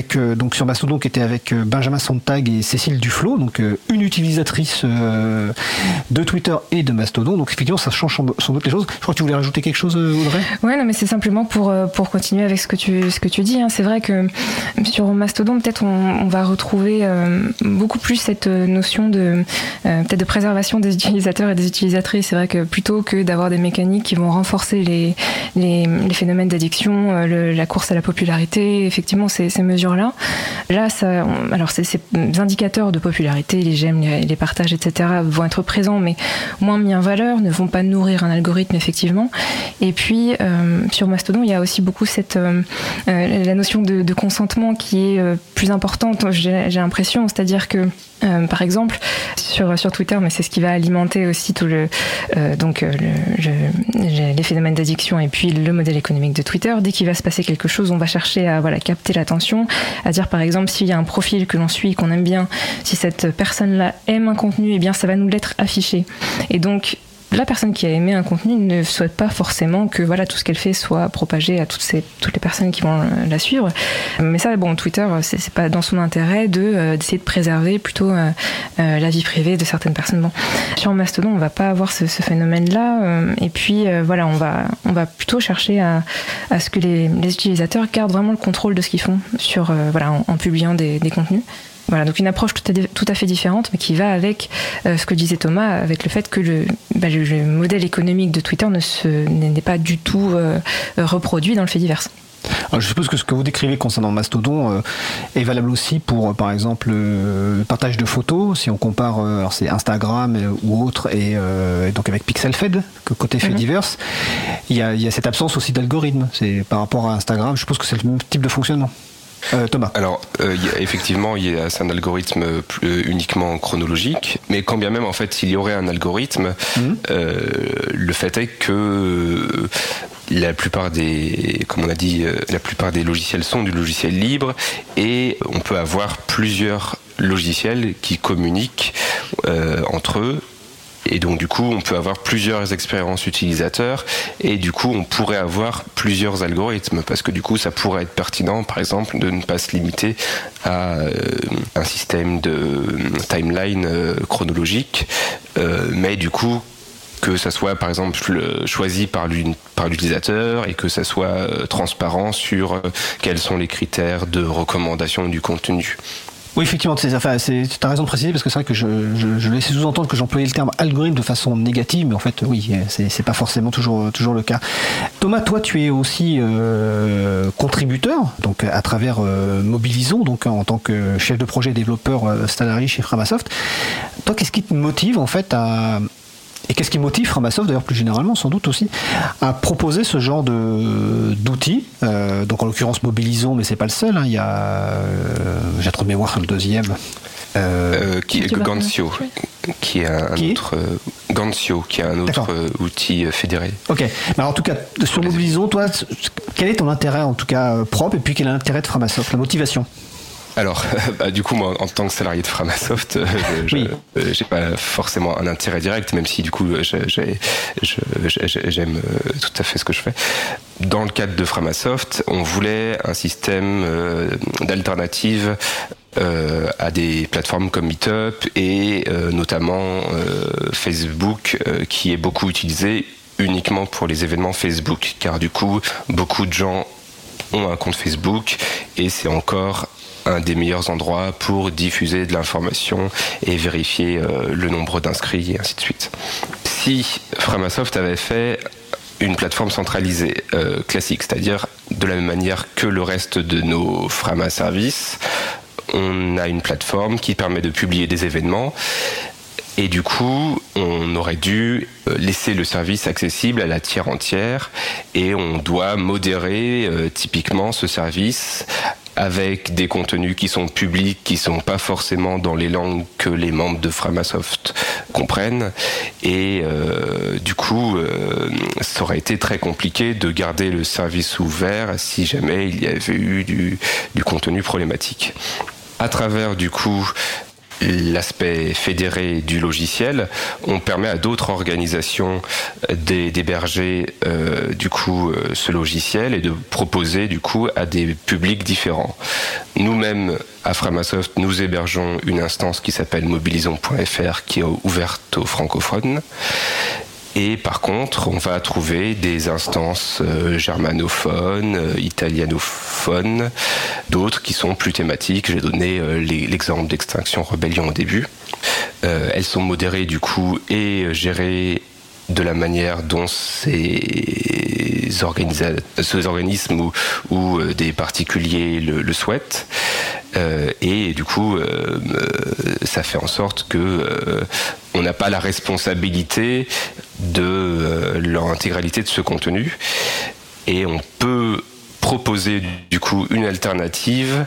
avec euh, donc sur Mastodon qui était avec euh, Benjamin Sontag et Cécile Duflo, donc euh, une utilisatrice euh, de Twitter et de Mastodon. Donc effectivement, ça change sans doute les choses. Je crois que tu voulais rajouter quelque chose, Audrey ? Ouais, non, mais c'est simplement pour pour continuer avec ce que tu ce que tu dis. Hein. C'est vrai que sur Mastodon, peut-être on, on va retrouver euh, beaucoup plus cette notion de euh, peut-être de préservation des utilisateurs et des utilisatrices. C'est vrai que plutôt que d'avoir des mécaniques qui vont renforcer les les, les phénomènes d'addiction, euh, le, la course à la popularité, effectivement ces, ces mesures-là. Là, ça, on, alors ces, ces indicateurs de popularité, les j'aime, les, les partages, et cetera, vont être présents, mais moins mis en valeur, ne vont pas nourrir un algorithme effectivement. Et puis euh, sur Mastodon, il y a aussi beaucoup cette euh, euh, la notion de, de consentement qui est euh, plus importante. J'ai, j'ai l'impression, c'est-à-dire que Euh, par exemple sur sur Twitter, mais c'est ce qui va alimenter aussi tout le euh, donc le, le, les phénomènes d'addiction et puis le modèle économique de Twitter. Dès qu'il va se passer quelque chose, on va chercher à voilà capter l'attention, à dire par exemple s'il y a un profil que l'on suit, qu'on aime bien, si cette personne-là aime un contenu, eh bien ça va nous l'être affiché. Et donc la personne qui a aimé un contenu ne souhaite pas forcément que voilà tout ce qu'elle fait soit propagé à toutes ces toutes les personnes qui vont la suivre. Mais ça, bon, Twitter, c'est, c'est pas dans son intérêt de euh, d'essayer de préserver plutôt euh, euh, la vie privée de certaines personnes. Bon, sur Mastodon, on va pas avoir ce, ce phénomène-là. Euh, et puis euh, voilà, on va on va plutôt chercher à à ce que les, les utilisateurs gardent vraiment le contrôle de ce qu'ils font sur euh, voilà en, en publiant des, des contenus. Voilà, donc une approche tout à, tout à fait différente, mais qui va avec euh, ce que disait Thomas, avec le fait que le, bah, le, le modèle économique de Twitter ne se, n'est pas du tout euh, reproduit dans le fait divers. Alors je suppose que ce que vous décrivez concernant Mastodon euh, est valable aussi pour, euh, par exemple, euh, le partage de photos. Si on compare, euh, alors c'est Instagram euh, ou autre, et, euh, et donc avec Pixelfed, que côté fait mm-hmm. divers, il y a, il y a cette absence aussi d'algorithme. C'est par rapport à Instagram, je suppose que c'est le même type de fonctionnement. Euh, Thomas. Alors, euh, y a, effectivement, il y a, c'est un algorithme plus, uniquement chronologique, mais quand bien même, en fait, s'il y aurait un algorithme, mmh. euh, le fait est que la plupart des, comme on a dit, la plupart des logiciels sont du logiciel libre, et on peut avoir plusieurs logiciels qui communiquent euh, entre eux. Et donc du coup, on peut avoir plusieurs expériences utilisateurs et du coup, on pourrait avoir plusieurs algorithmes parce que du coup, ça pourrait être pertinent, par exemple, de ne pas se limiter à euh, un système de timeline euh, chronologique, euh, mais du coup, que ça soit par exemple choisi par, par l'utilisateur et que ça soit euh, transparent sur euh, quels sont les critères de recommandation du contenu. Oui, effectivement, tu enfin, as raison de préciser parce que c'est vrai que je, je, je laissais sous-entendre que j'employais le terme algorithme de façon négative, mais en fait, oui, c'est, c'est pas forcément toujours, toujours le cas. Thomas, toi, tu es aussi euh, contributeur, donc à travers euh, Mobilisons, donc en tant que chef de projet développeur euh, salarié chez Framasoft. Toi, qu'est-ce qui te motive en fait à Et qu'est-ce qui motive Framasoft, d'ailleurs plus généralement sans doute aussi, à proposer ce genre de, d'outils euh, donc en l'occurrence Mobilisons, mais c'est pas le seul, hein, il y a, euh, j'ai trop de mémoire sur le deuxième. Euh, euh, qui est Gancio, qui est un qui autre euh, Gancio, qui est un autre euh, outil fédéré. Ok. Mais alors, en tout cas, sur Mobilisons, toi, quel est ton intérêt en tout cas propre, et puis quel est l'intérêt de Framasoft, la motivation? Alors, bah, du coup, moi, en tant que salarié de Framasoft, euh, je, oui. euh, j'ai pas forcément un intérêt direct, même si du coup, j'ai, j'ai, j'ai, j'aime euh, tout à fait ce que je fais. Dans le cadre de Framasoft, on voulait un système euh, d'alternative euh, à des plateformes comme Meetup et euh, notamment euh, Facebook, euh, qui est beaucoup utilisé uniquement pour les événements Facebook, car du coup, beaucoup de gens ont un compte Facebook et c'est encore un des meilleurs endroits pour diffuser de l'information et vérifier euh, le nombre d'inscrits et ainsi de suite. Si Framasoft avait fait une plateforme centralisée euh, classique, c'est-à-dire de la même manière que le reste de nos Frama services, on a une plateforme qui permet de publier des événements et du coup, on aurait dû laisser le service accessible à la tiers entière et on doit modérer euh, typiquement ce service avec des contenus qui sont publics, qui sont pas forcément dans les langues que les membres de Framasoft comprennent. Et euh, du coup, euh, ça aurait été très compliqué de garder le service ouvert si jamais il y avait eu du, du contenu problématique. À travers, du coup, l'aspect fédéré du logiciel, on permet à d'autres organisations d'héberger euh, du coup euh, ce logiciel et de proposer du coup à des publics différents. Nous-mêmes à Framasoft, nous hébergeons une instance qui s'appelle mobilisons point f r qui est ouverte aux francophones. Et par contre, on va trouver des instances euh, germanophones, euh, italianophones, d'autres qui sont plus thématiques. J'ai donné euh, les, l'exemple d'Extinction Rebellion au début. Euh, elles sont modérées du coup et gérées de la manière dont ces, organisa- ces organismes ou, ou euh, des particuliers le, le souhaitent. Euh, et du coup, euh, ça fait en sorte que euh, on n'a pas la responsabilité de euh, l'intégralité de ce contenu, et on peut proposer du coup une alternative.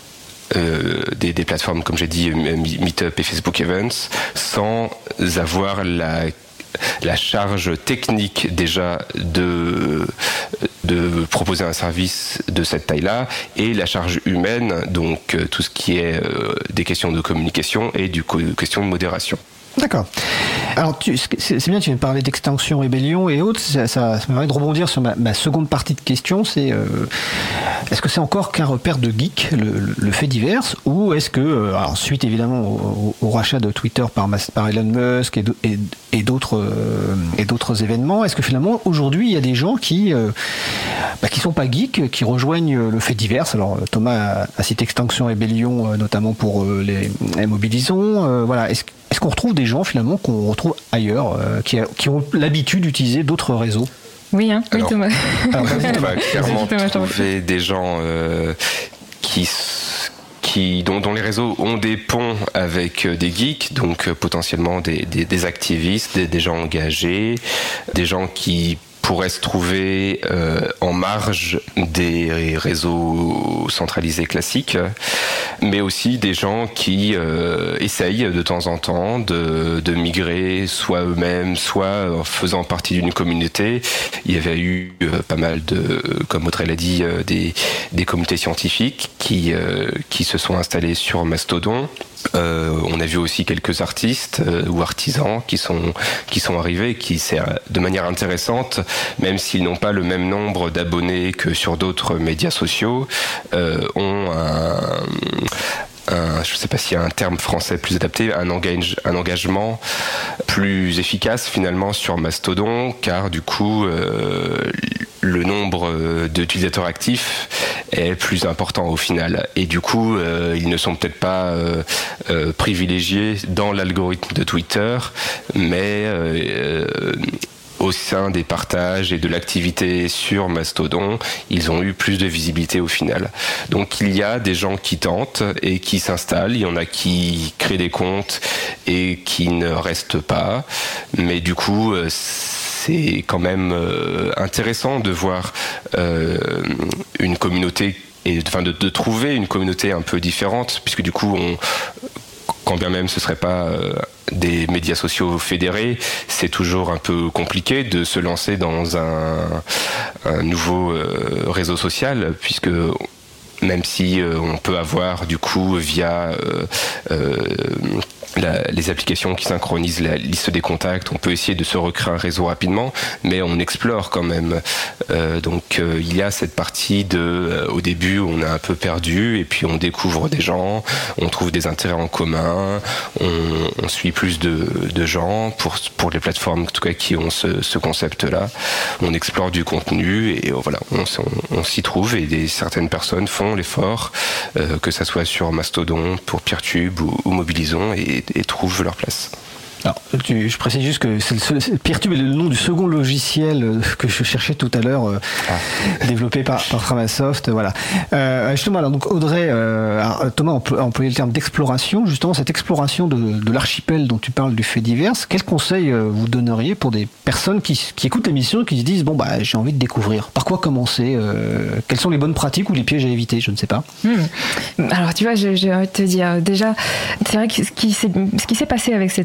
Euh, des, des plateformes comme j'ai dit, Meetup et Facebook Events, sans avoir la la charge technique déjà de, de proposer un service de cette taille-là, et la charge humaine, donc tout ce qui est euh, des questions de communication et du co- questions de modération. D'accord. Alors, tu, c'est, c'est bien, tu viens de parler d'Extinction Rebellion et autres. Ça, ça, ça me permet de rebondir sur ma, ma seconde partie de question. C'est euh, est-ce que c'est encore qu'un repère de geek, le, le fait divers, ou est-ce que, euh, alors, suite évidemment au, au, au rachat de Twitter par, par Elon Musk et, de, et, et, d'autres, euh, et d'autres événements, est-ce que finalement aujourd'hui il y a des gens qui euh, bah, qui sont pas geeks, qui rejoignent le fait divers? Alors Thomas a, a cité Extinction Rebellion, euh, notamment pour euh, les, les mobilisons. Euh, voilà. Est-ce, est-ce qu'on retrouve des gens finalement qu'on retrouve ailleurs, euh, qui, a, qui ont l'habitude d'utiliser d'autres réseaux? Oui, hein, oui, alors, Thomas. Alors, on va clairement trouver des gens euh, qui, qui, dont, dont les réseaux ont des ponts avec des geeks, donc euh, potentiellement des, des, des activistes, des, des gens engagés, des gens qui pourraient se trouver euh, en marge des réseaux centralisés classiques, mais aussi des gens qui euh, essayent de temps en temps de, de migrer, soit eux-mêmes, soit en faisant partie d'une communauté. Il y avait eu euh, pas mal de, comme Audrey l'a dit, euh, des, des communautés scientifiques qui, euh, qui se sont installées sur Mastodon. Euh, on a vu aussi quelques artistes euh, ou artisans qui sont qui sont arrivés, qui c'est de manière intéressante, même s'ils n'ont pas le même nombre d'abonnés que sur d'autres médias sociaux, euh, ont un Un, je ne sais pas s'il y a un terme français plus adapté, un, engage, un engagement plus efficace finalement sur Mastodon, car du coup euh, le nombre d'utilisateurs actifs est plus important au final, et du coup euh, ils ne sont peut-être pas euh, euh, privilégiés dans l'algorithme de Twitter, mais euh, au sein des partages et de l'activité sur Mastodon, ils ont eu plus de visibilité au final. Donc il y a des gens qui tentent et qui s'installent, il y en a qui créent des comptes et qui ne restent pas, mais du coup c'est quand même intéressant de voir euh, une communauté, et enfin de, de trouver une communauté un peu différente, puisque du coup on, quand bien même ce serait pas euh, des médias sociaux fédérés, c'est toujours un peu compliqué de se lancer dans un, un nouveau euh, réseau social, puisque même si euh, on peut avoir du coup via euh, euh, La, les applications qui synchronisent la liste des contacts, on peut essayer de se recréer un réseau rapidement, mais on explore quand même. Euh, donc euh, il y a cette partie de, euh, au début on est un peu perdu, et puis on découvre des gens, on trouve des intérêts en commun, on, on suit plus de, de gens pour, pour les plateformes en tout cas qui ont ce, ce concept-là. On explore du contenu et euh, voilà, on, on, on s'y trouve, et des, certaines personnes font l'effort, euh, que ça soit sur Mastodon, pour Peertube ou, ou Mobilisons, et et trouvent leur place. Alors, tu, je précise juste que c'est le, c'est, Peertube est le nom du second logiciel que je cherchais tout à l'heure, euh, ah. développé par, par Framasoft. Voilà. Euh, justement, alors donc Audrey, euh, alors, Thomas a employé le terme d'exploration. Justement, cette exploration de, de l'archipel dont tu parles, du fait divers, quels conseils euh, vous donneriez pour des personnes qui, qui écoutent l'émission et qui se disent bon bah j'ai envie de découvrir. Par quoi commencer euh, Quelles sont les bonnes pratiques ou les pièges à éviter? Je ne sais pas. Hmm. Alors tu vois, j'ai, j'ai envie de te dire déjà, c'est vrai que ce qui s'est, ce qui s'est passé avec cette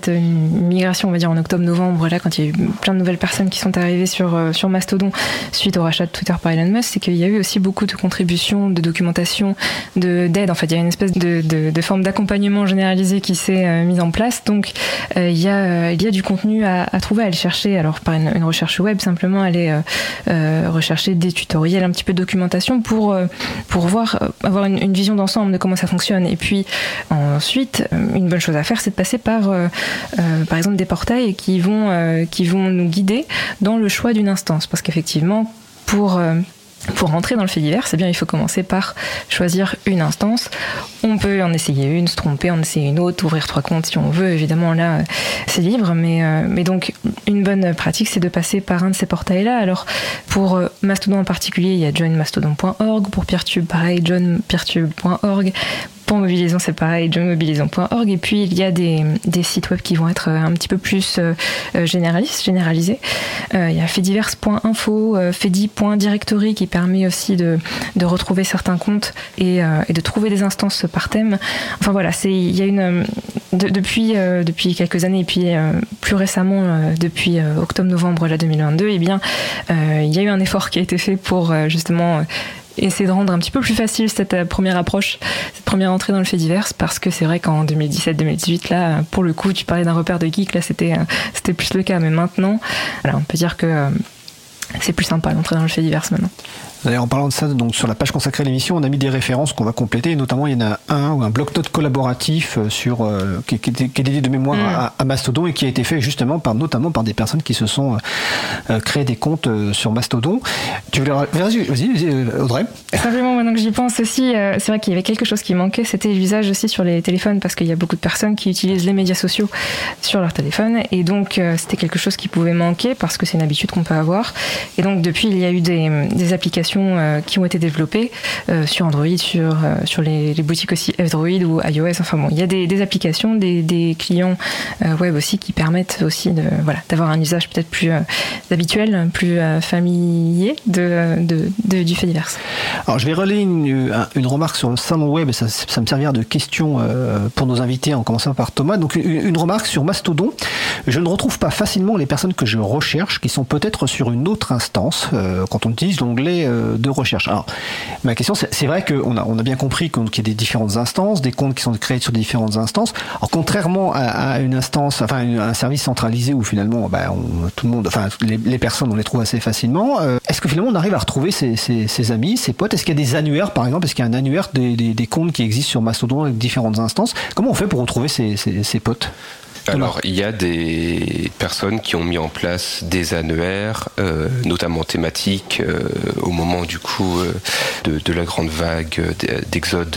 migration, on va dire en octobre-novembre, là, quand il y a eu plein de nouvelles personnes qui sont arrivées sur, euh, sur Mastodon suite au rachat de Twitter par Elon Musk, c'est qu'il y a eu aussi beaucoup de contributions, de documentation, de, d'aide. En fait, il y a une espèce de, de, de forme d'accompagnement généralisé qui s'est euh, mise en place. Donc, euh, il, y a, euh, il y a du contenu à, à trouver, à le chercher. Alors, par une, une recherche web, simplement, aller euh, euh, rechercher des tutoriels, un petit peu de documentation pour, euh, pour voir, euh, avoir une, une vision d'ensemble de comment ça fonctionne. Et puis, ensuite, une bonne chose à faire, c'est de passer par, euh, euh, par exemple, des portails qui vont, euh, qui vont nous guider dans le choix d'une instance. Parce qu'effectivement, pour... Euh, Pour rentrer dans le fait divers, c'est bien, il faut commencer par choisir une instance. On peut en essayer une, se tromper, en essayer une autre, ouvrir trois comptes si on veut. Évidemment, là, c'est libre. Mais, euh, mais donc, une bonne pratique, c'est de passer par un de ces portails-là. Alors, pour euh, Mastodon en particulier, il y a join mastodon point org. Pour Peertube, pareil, join peertube point org. Pour Mobilisons, c'est pareil, join mobilisons point org. Et puis, il y a des, des sites web qui vont être un petit peu plus euh, généralistes, généralisés. Euh, il y a faitdivers point info, euh, fedi point directory qui permet aussi de, de retrouver certains comptes et, euh, et de trouver des instances par thème. Enfin voilà, c'est, il y a une, de, depuis, euh, depuis quelques années et puis euh, plus récemment, euh, depuis euh, octobre-novembre deux mille vingt-deux, eh bien, euh, il y a eu un effort qui a été fait pour euh, justement... Euh, essayer de rendre un petit peu plus facile cette première approche, cette première entrée dans le fait divers, parce que c'est vrai qu'en deux mille dix-sept deux mille dix-huit, là, pour le coup, tu parlais d'un repère de geek, là, c'était, c'était plus le cas, mais maintenant, voilà, on peut dire que euh, c'est plus sympa d'entrer dans le fait divers maintenant. D'ailleurs, en parlant de ça, donc sur la page consacrée à l'émission, on a mis des références qu'on va compléter. Notamment, il y en a un ou un bloc-notes collaboratif sur euh, qui, qui, qui est dédié de mémoire mmh. à, à Mastodon et qui a été fait justement par notamment par des personnes qui se sont euh, créé des comptes euh, sur Mastodon. Tu veux vas-y, vas-y, Audrey. Simplement, maintenant que j'y pense aussi, euh, c'est vrai qu'il y avait quelque chose qui manquait, c'était l'usage aussi sur les téléphones, parce qu'il y a beaucoup de personnes qui utilisent les médias sociaux sur leur téléphone, et donc euh, c'était quelque chose qui pouvait manquer parce que c'est une habitude qu'on peut avoir. Et donc depuis, il y a eu des, des applications qui ont été développées euh, sur Android, sur, euh, sur les, les boutiques aussi Android ou iOS. Enfin bon, il y a des, des applications, des, des clients euh, web aussi qui permettent aussi de, voilà, d'avoir un usage peut-être plus euh, habituel, plus euh, familier de, de, de, du fait divers. Alors je vais relayer une, une remarque sur le salon web et ça, ça me servira de question euh, pour nos invités en commençant par Thomas. Donc une, une remarque sur Mastodon. Je ne retrouve pas facilement les personnes que je recherche qui sont peut-être sur une autre instance euh, quand on utilise l'onglet euh, de recherche. Alors, ma question, c'est, c'est vrai qu'on a, on a bien compris qu'il y a des différentes instances, des comptes qui sont créés sur des différentes instances. Alors, contrairement à, à une instance, enfin, un service centralisé où finalement, bah, on, tout le monde, enfin, les, les personnes, on les trouve assez facilement. Euh, est-ce que finalement, on arrive à retrouver ses, ses, ses amis, ses potes? Est-ce qu'il y a des annuaires, par exemple? Est-ce qu'il y a un annuaire des, des, des comptes qui existent sur Mastodon avec différentes instances? Comment on fait pour retrouver ses, ses, ses potes? Alors, il y a des personnes qui ont mis en place des annuaires, euh, notamment thématiques, euh, au moment du coup euh, de, de la grande vague d'exode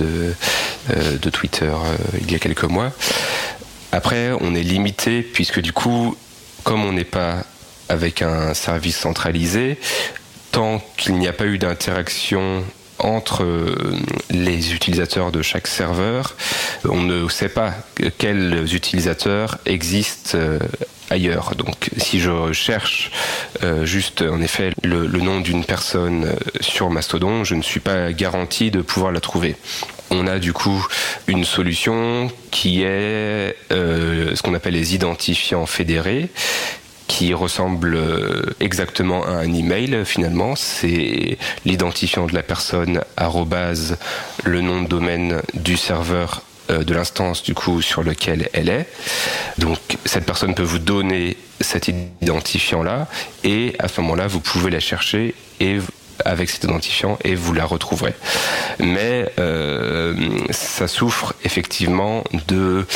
euh, de Twitter euh, il y a quelques mois. Après, on est limité puisque du coup, comme on n'est pas avec un service centralisé, tant qu'il n'y a pas eu d'interaction entre les utilisateurs de chaque serveur, on ne sait pas quels utilisateurs existent ailleurs. Donc si je cherche euh, juste en effet le, le nom d'une personne sur Mastodon, je ne suis pas garanti de pouvoir la trouver. On a du coup une solution qui est euh, ce qu'on appelle les identifiants fédérés, qui ressemble exactement à un email finalement. C'est l'identifiant de la personne arrobase le nom de domaine du serveur euh, de l'instance du coup sur lequel elle est. Donc cette personne peut vous donner cet identifiant là et à ce moment-là vous pouvez la chercher et avec cet identifiant et vous la retrouverez. Mais euh, ça souffre effectivement de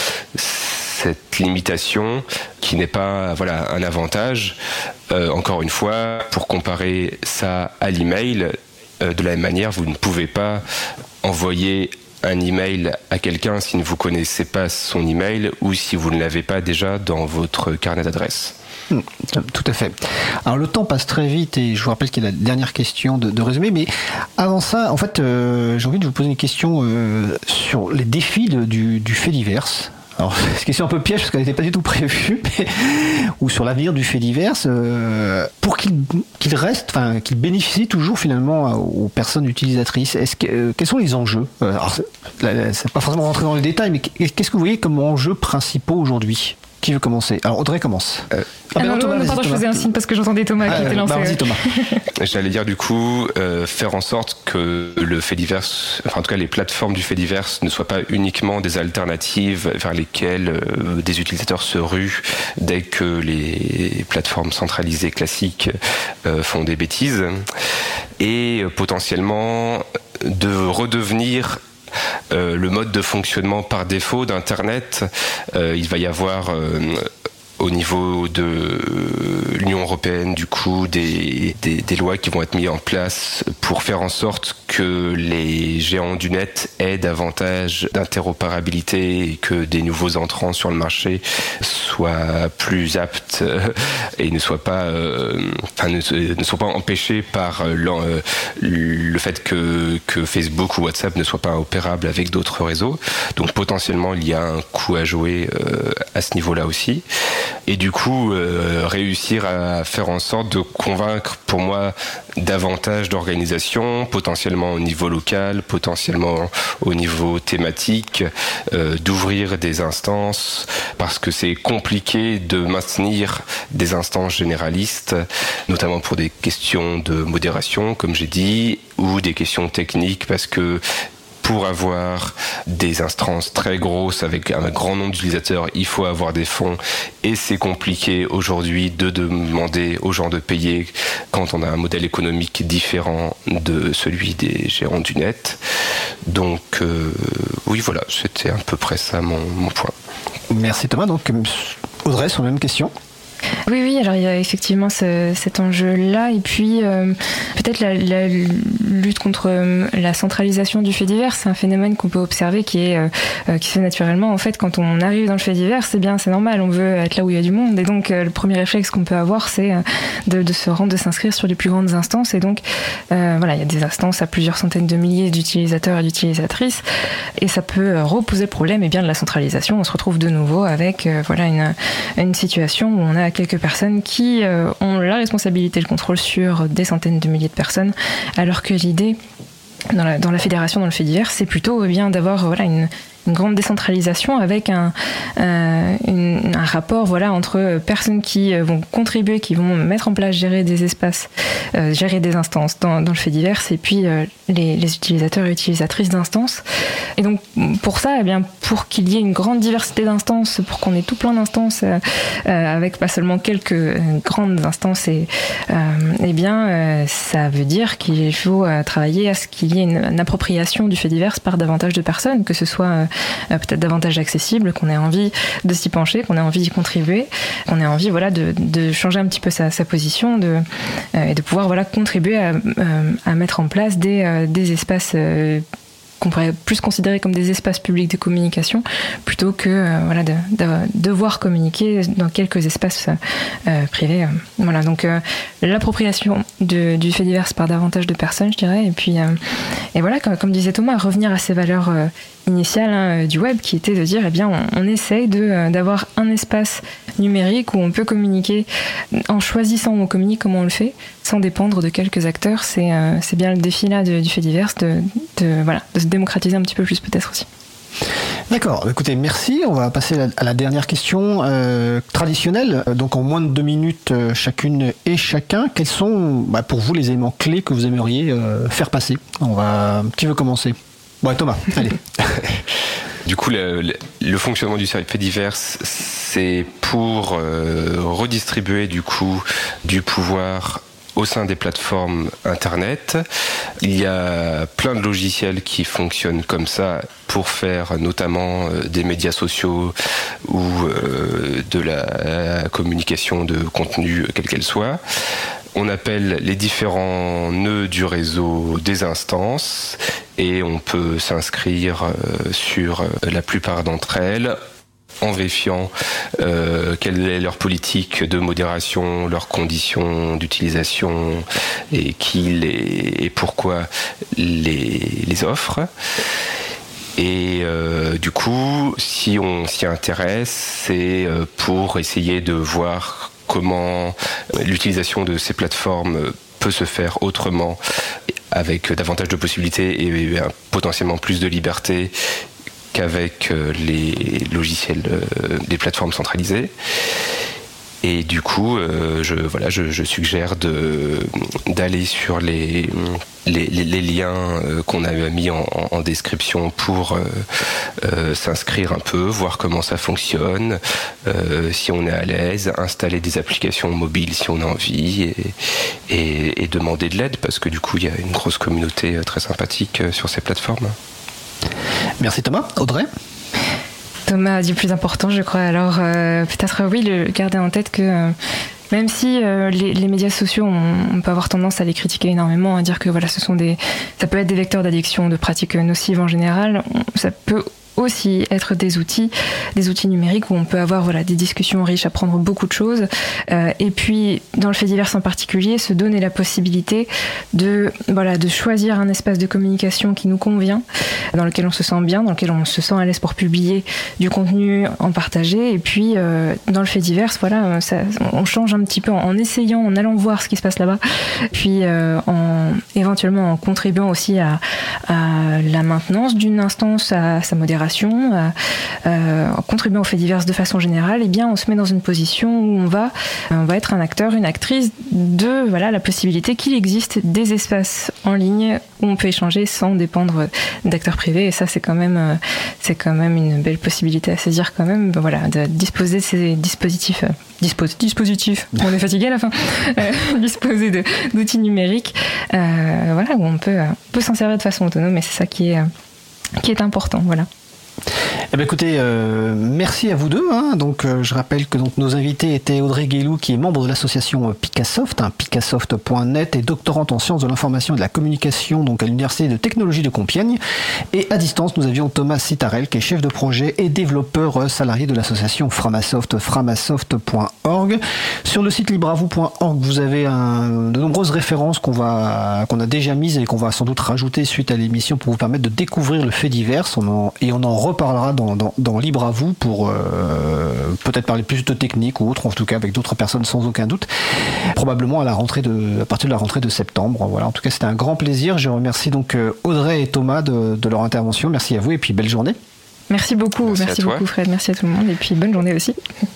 cette limitation qui n'est pas voilà un avantage. Euh, encore une fois, pour comparer ça à l'email, euh, de la même manière, vous ne pouvez pas envoyer un email à quelqu'un si vous ne connaissez pas son email ou si vous ne l'avez pas déjà dans votre carnet d'adresses. Mmh, tout à fait. Alors le temps passe très vite et je vous rappelle qu'il y a la dernière question de, de résumé, mais avant ça, en fait, euh, j'ai envie de vous poser une question euh, sur les défis de, du, du fait divers. Alors, c'est une question un peu piège parce qu'elle n'était pas du tout prévue, mais, ou sur l'avenir du fait divers, euh, pour qu'il, qu'il reste, enfin, qu'il bénéficie toujours finalement aux personnes utilisatrices. Est-ce que, euh, quels sont les enjeux? Alors, c'est, là, c'est pas forcément rentrer dans les détails, mais qu'est-ce que vous voyez comme enjeux principaux aujourd'hui? Qui veut commencer? Alors Audrey commence. Euh, ah, ben non, Thomas, non, non, pardon, je faisais un signe parce que j'entendais Thomas ah, qui était lancé. Bah, vas-y, Thomas. J'allais dire du coup, euh, faire en sorte que le fait divers, enfin en tout cas les plateformes du fait divers ne soient pas uniquement des alternatives vers lesquelles euh, des utilisateurs se ruent dès que les plateformes centralisées classiques euh, font des bêtises, et euh, potentiellement de redevenir Euh, le mode de fonctionnement par défaut d'Internet. Euh, il va y avoir euh, au niveau de l'Union européenne, du coup, des, des, des lois qui vont être mises en place pour faire en sorte que les géants du net aient davantage d'interopérabilité et que des nouveaux entrants sur le marché soient plus aptes et ne soient pas, euh, enfin, ne, ne soient pas empêchés par euh, le fait que, que Facebook ou WhatsApp ne soient pas opérables avec d'autres réseaux. Donc potentiellement, il y a un coup à jouer euh, à ce niveau-là aussi. Et du coup, euh, réussir à faire en sorte de convaincre, pour moi, davantage d'organisations, potentiellement au niveau local, potentiellement au niveau thématique, euh, d'ouvrir des instances, parce que c'est compliqué de maintenir des instances généralistes, notamment pour des questions de modération, comme j'ai dit, ou des questions techniques, parce que pour avoir des instances très grosses avec un grand nombre d'utilisateurs, il faut avoir des fonds, et c'est compliqué aujourd'hui de demander aux gens de payer quand on a un modèle économique différent de celui des géants du net. Donc euh, oui, voilà, c'était à peu près ça mon, mon point. Merci Thomas. Donc Audrey, sur la même question. Oui, oui, alors il y a effectivement ce, cet enjeu-là, et puis euh, peut-être la, la lutte contre euh, la centralisation du fait divers, c'est un phénomène qu'on peut observer qui est euh, qui se fait naturellement. En fait, quand on arrive dans le fait divers, c'est bien, c'est normal, on veut être là où il y a du monde, et donc euh, le premier réflexe qu'on peut avoir, c'est euh, de, de se rendre, de s'inscrire sur les plus grandes instances, et donc euh, voilà, il y a des instances à plusieurs centaines de milliers d'utilisateurs et d'utilisatrices, et ça peut reposer le problème, et bien de la centralisation. On se retrouve de nouveau avec euh, voilà une une situation où on a quelques personnes qui euh, ont la responsabilité et le contrôle sur des centaines de milliers de personnes, alors que l'idée dans la, dans la fédération, dans le fait divers, c'est plutôt eh bien d'avoir voilà une une grande décentralisation avec un, euh, une, un rapport voilà, entre personnes qui vont contribuer, qui vont mettre en place, gérer des espaces, euh, gérer des instances dans, dans le fait divers, et puis euh, les, les utilisateurs et utilisatrices d'instances. Et donc pour ça, eh bien, pour qu'il y ait une grande diversité d'instances, pour qu'on ait tout plein d'instances euh, euh, avec pas seulement quelques euh, grandes instances, et, euh, eh bien, euh, ça veut dire qu'il faut euh, travailler à ce qu'il y ait une, une appropriation du fait divers par davantage de personnes, que ce soit euh, Euh, peut-être davantage accessible, qu'on ait envie de s'y pencher, qu'on ait envie d'y contribuer, qu'on ait envie voilà, de, de changer un petit peu sa, sa position, de, euh, et de pouvoir voilà, contribuer à, euh, à mettre en place des, euh, des espaces euh, qu'on pourrait plus considérer comme des espaces publics de communication, plutôt que euh, voilà, de, de devoir communiquer dans quelques espaces euh, privés. Voilà, donc euh, l'appropriation de, du fait divers par davantage de personnes, je dirais, et puis euh, et voilà, comme, comme disait Thomas, revenir à ces valeurs euh, initiales hein, du web, qui était de dire, eh bien, on, on essaye de, euh, d'avoir un espace numérique où on peut communiquer en choisissant où on communique, comment on le fait, sans dépendre de quelques acteurs. C'est, euh, c'est bien le défi là de, du fait divers, de, de, voilà, de se démocratiser un petit peu plus peut-être aussi. D'accord, écoutez, merci. On va passer à la dernière question euh, traditionnelle. Donc en moins de deux minutes euh, chacune et chacun, quels sont bah, pour vous les éléments clés que vous aimeriez euh, faire passer? On va... Qui veut commencer? Ouais, Thomas, allez. Du coup, le, le, le fonctionnement du fait divers, c'est pour euh, redistribuer du coup du pouvoir au sein des plateformes Internet. Il y a plein de logiciels qui fonctionnent comme ça pour faire notamment euh, des médias sociaux ou euh, de la communication de contenu, quelle qu'elle soit. On appelle les différents nœuds du réseau des instances, et on peut s'inscrire euh, sur la plupart d'entre elles en vérifiant euh, quelle est leur politique de modération, leurs conditions d'utilisation, et qui les, et pourquoi les, les offre. Et euh, du coup, si on s'y intéresse, c'est pour essayer de voir comment l'utilisation de ces plateformes peut se faire autrement, avec davantage de possibilités et potentiellement plus de liberté qu'avec les logiciels des plateformes centralisées. Et du coup, euh, je, voilà, je, je suggère de, d'aller sur les, les, les, les liens qu'on a mis en, en description pour euh, euh, s'inscrire un peu, voir comment ça fonctionne, euh, si on est à l'aise, installer des applications mobiles si on a envie, et, et, et demander de l'aide, parce que du coup, il y a une grosse communauté très sympathique sur ces plateformes. Merci Thomas. Audrey ? Thomas a dit plus important, je crois. Alors, euh, peut-être, oui, le, garder en tête que euh, même si euh, les, les médias sociaux, on, on peut avoir tendance à les critiquer énormément, à dire que voilà, ce sont des, ça peut être des vecteurs d'addiction, de pratiques nocives en général, on, ça peut aussi être des outils, des outils numériques où on peut avoir voilà, des discussions riches, apprendre beaucoup de choses. Euh, et puis, dans le fait divers en particulier, se donner la possibilité de, voilà, de choisir un espace de communication qui nous convient, dans lequel on se sent bien, dans lequel on se sent à l'aise pour publier du contenu, en partager. Et puis, euh, dans le fait divers, voilà, ça, on change un petit peu en, en essayant, en allant voir ce qui se passe là-bas, puis euh, en, éventuellement en contribuant aussi à, à la maintenance d'une instance, à sa modération, Euh, euh, en contribuant aux faits divers de façon générale, eh bien, on se met dans une position où on va, on va être un acteur, une actrice de voilà, la possibilité qu'il existe des espaces en ligne où on peut échanger sans dépendre d'acteurs privés. Et ça, c'est quand même, c'est quand même une belle possibilité à saisir quand même, voilà, de disposer de ces dispositifs. Euh, Dispos- dispositifs, on est fatigué à la fin, euh, disposer de, d'outils numériques, euh, voilà, où on peut, euh, on peut s'en servir de façon autonome, et c'est ça qui est, euh, qui est important, voilà. Eh bien, écoutez, euh, merci à vous deux. Hein. Donc, euh, je rappelle que donc, nos invités étaient Audrey Guélou, qui est membre de l'association Picassoft, hein, picassoft point net, et doctorante en sciences de l'information et de la communication donc à l'Université de technologie de Compiègne. Et à distance, nous avions Thomas Citarel, qui est chef de projet et développeur salarié de l'association Framasoft, framasoft point org. Sur le site libravou point org, vous avez un, de nombreuses références qu'on, va, qu'on a déjà mises et qu'on va sans doute rajouter suite à l'émission pour vous permettre de découvrir le fait divers. On en, et on en reparlera dans, dans, dans Libre à vous pour euh, peut-être parler plus de technique ou autre, en tout cas avec d'autres personnes sans aucun doute, probablement à la rentrée de, à partir de la rentrée de septembre. Voilà, en tout cas c'était un grand plaisir. Je remercie donc Audrey et Thomas de, de leur intervention. Merci à vous et puis belle journée. Merci beaucoup, merci, merci beaucoup Fred, merci à tout le monde et puis bonne journée aussi.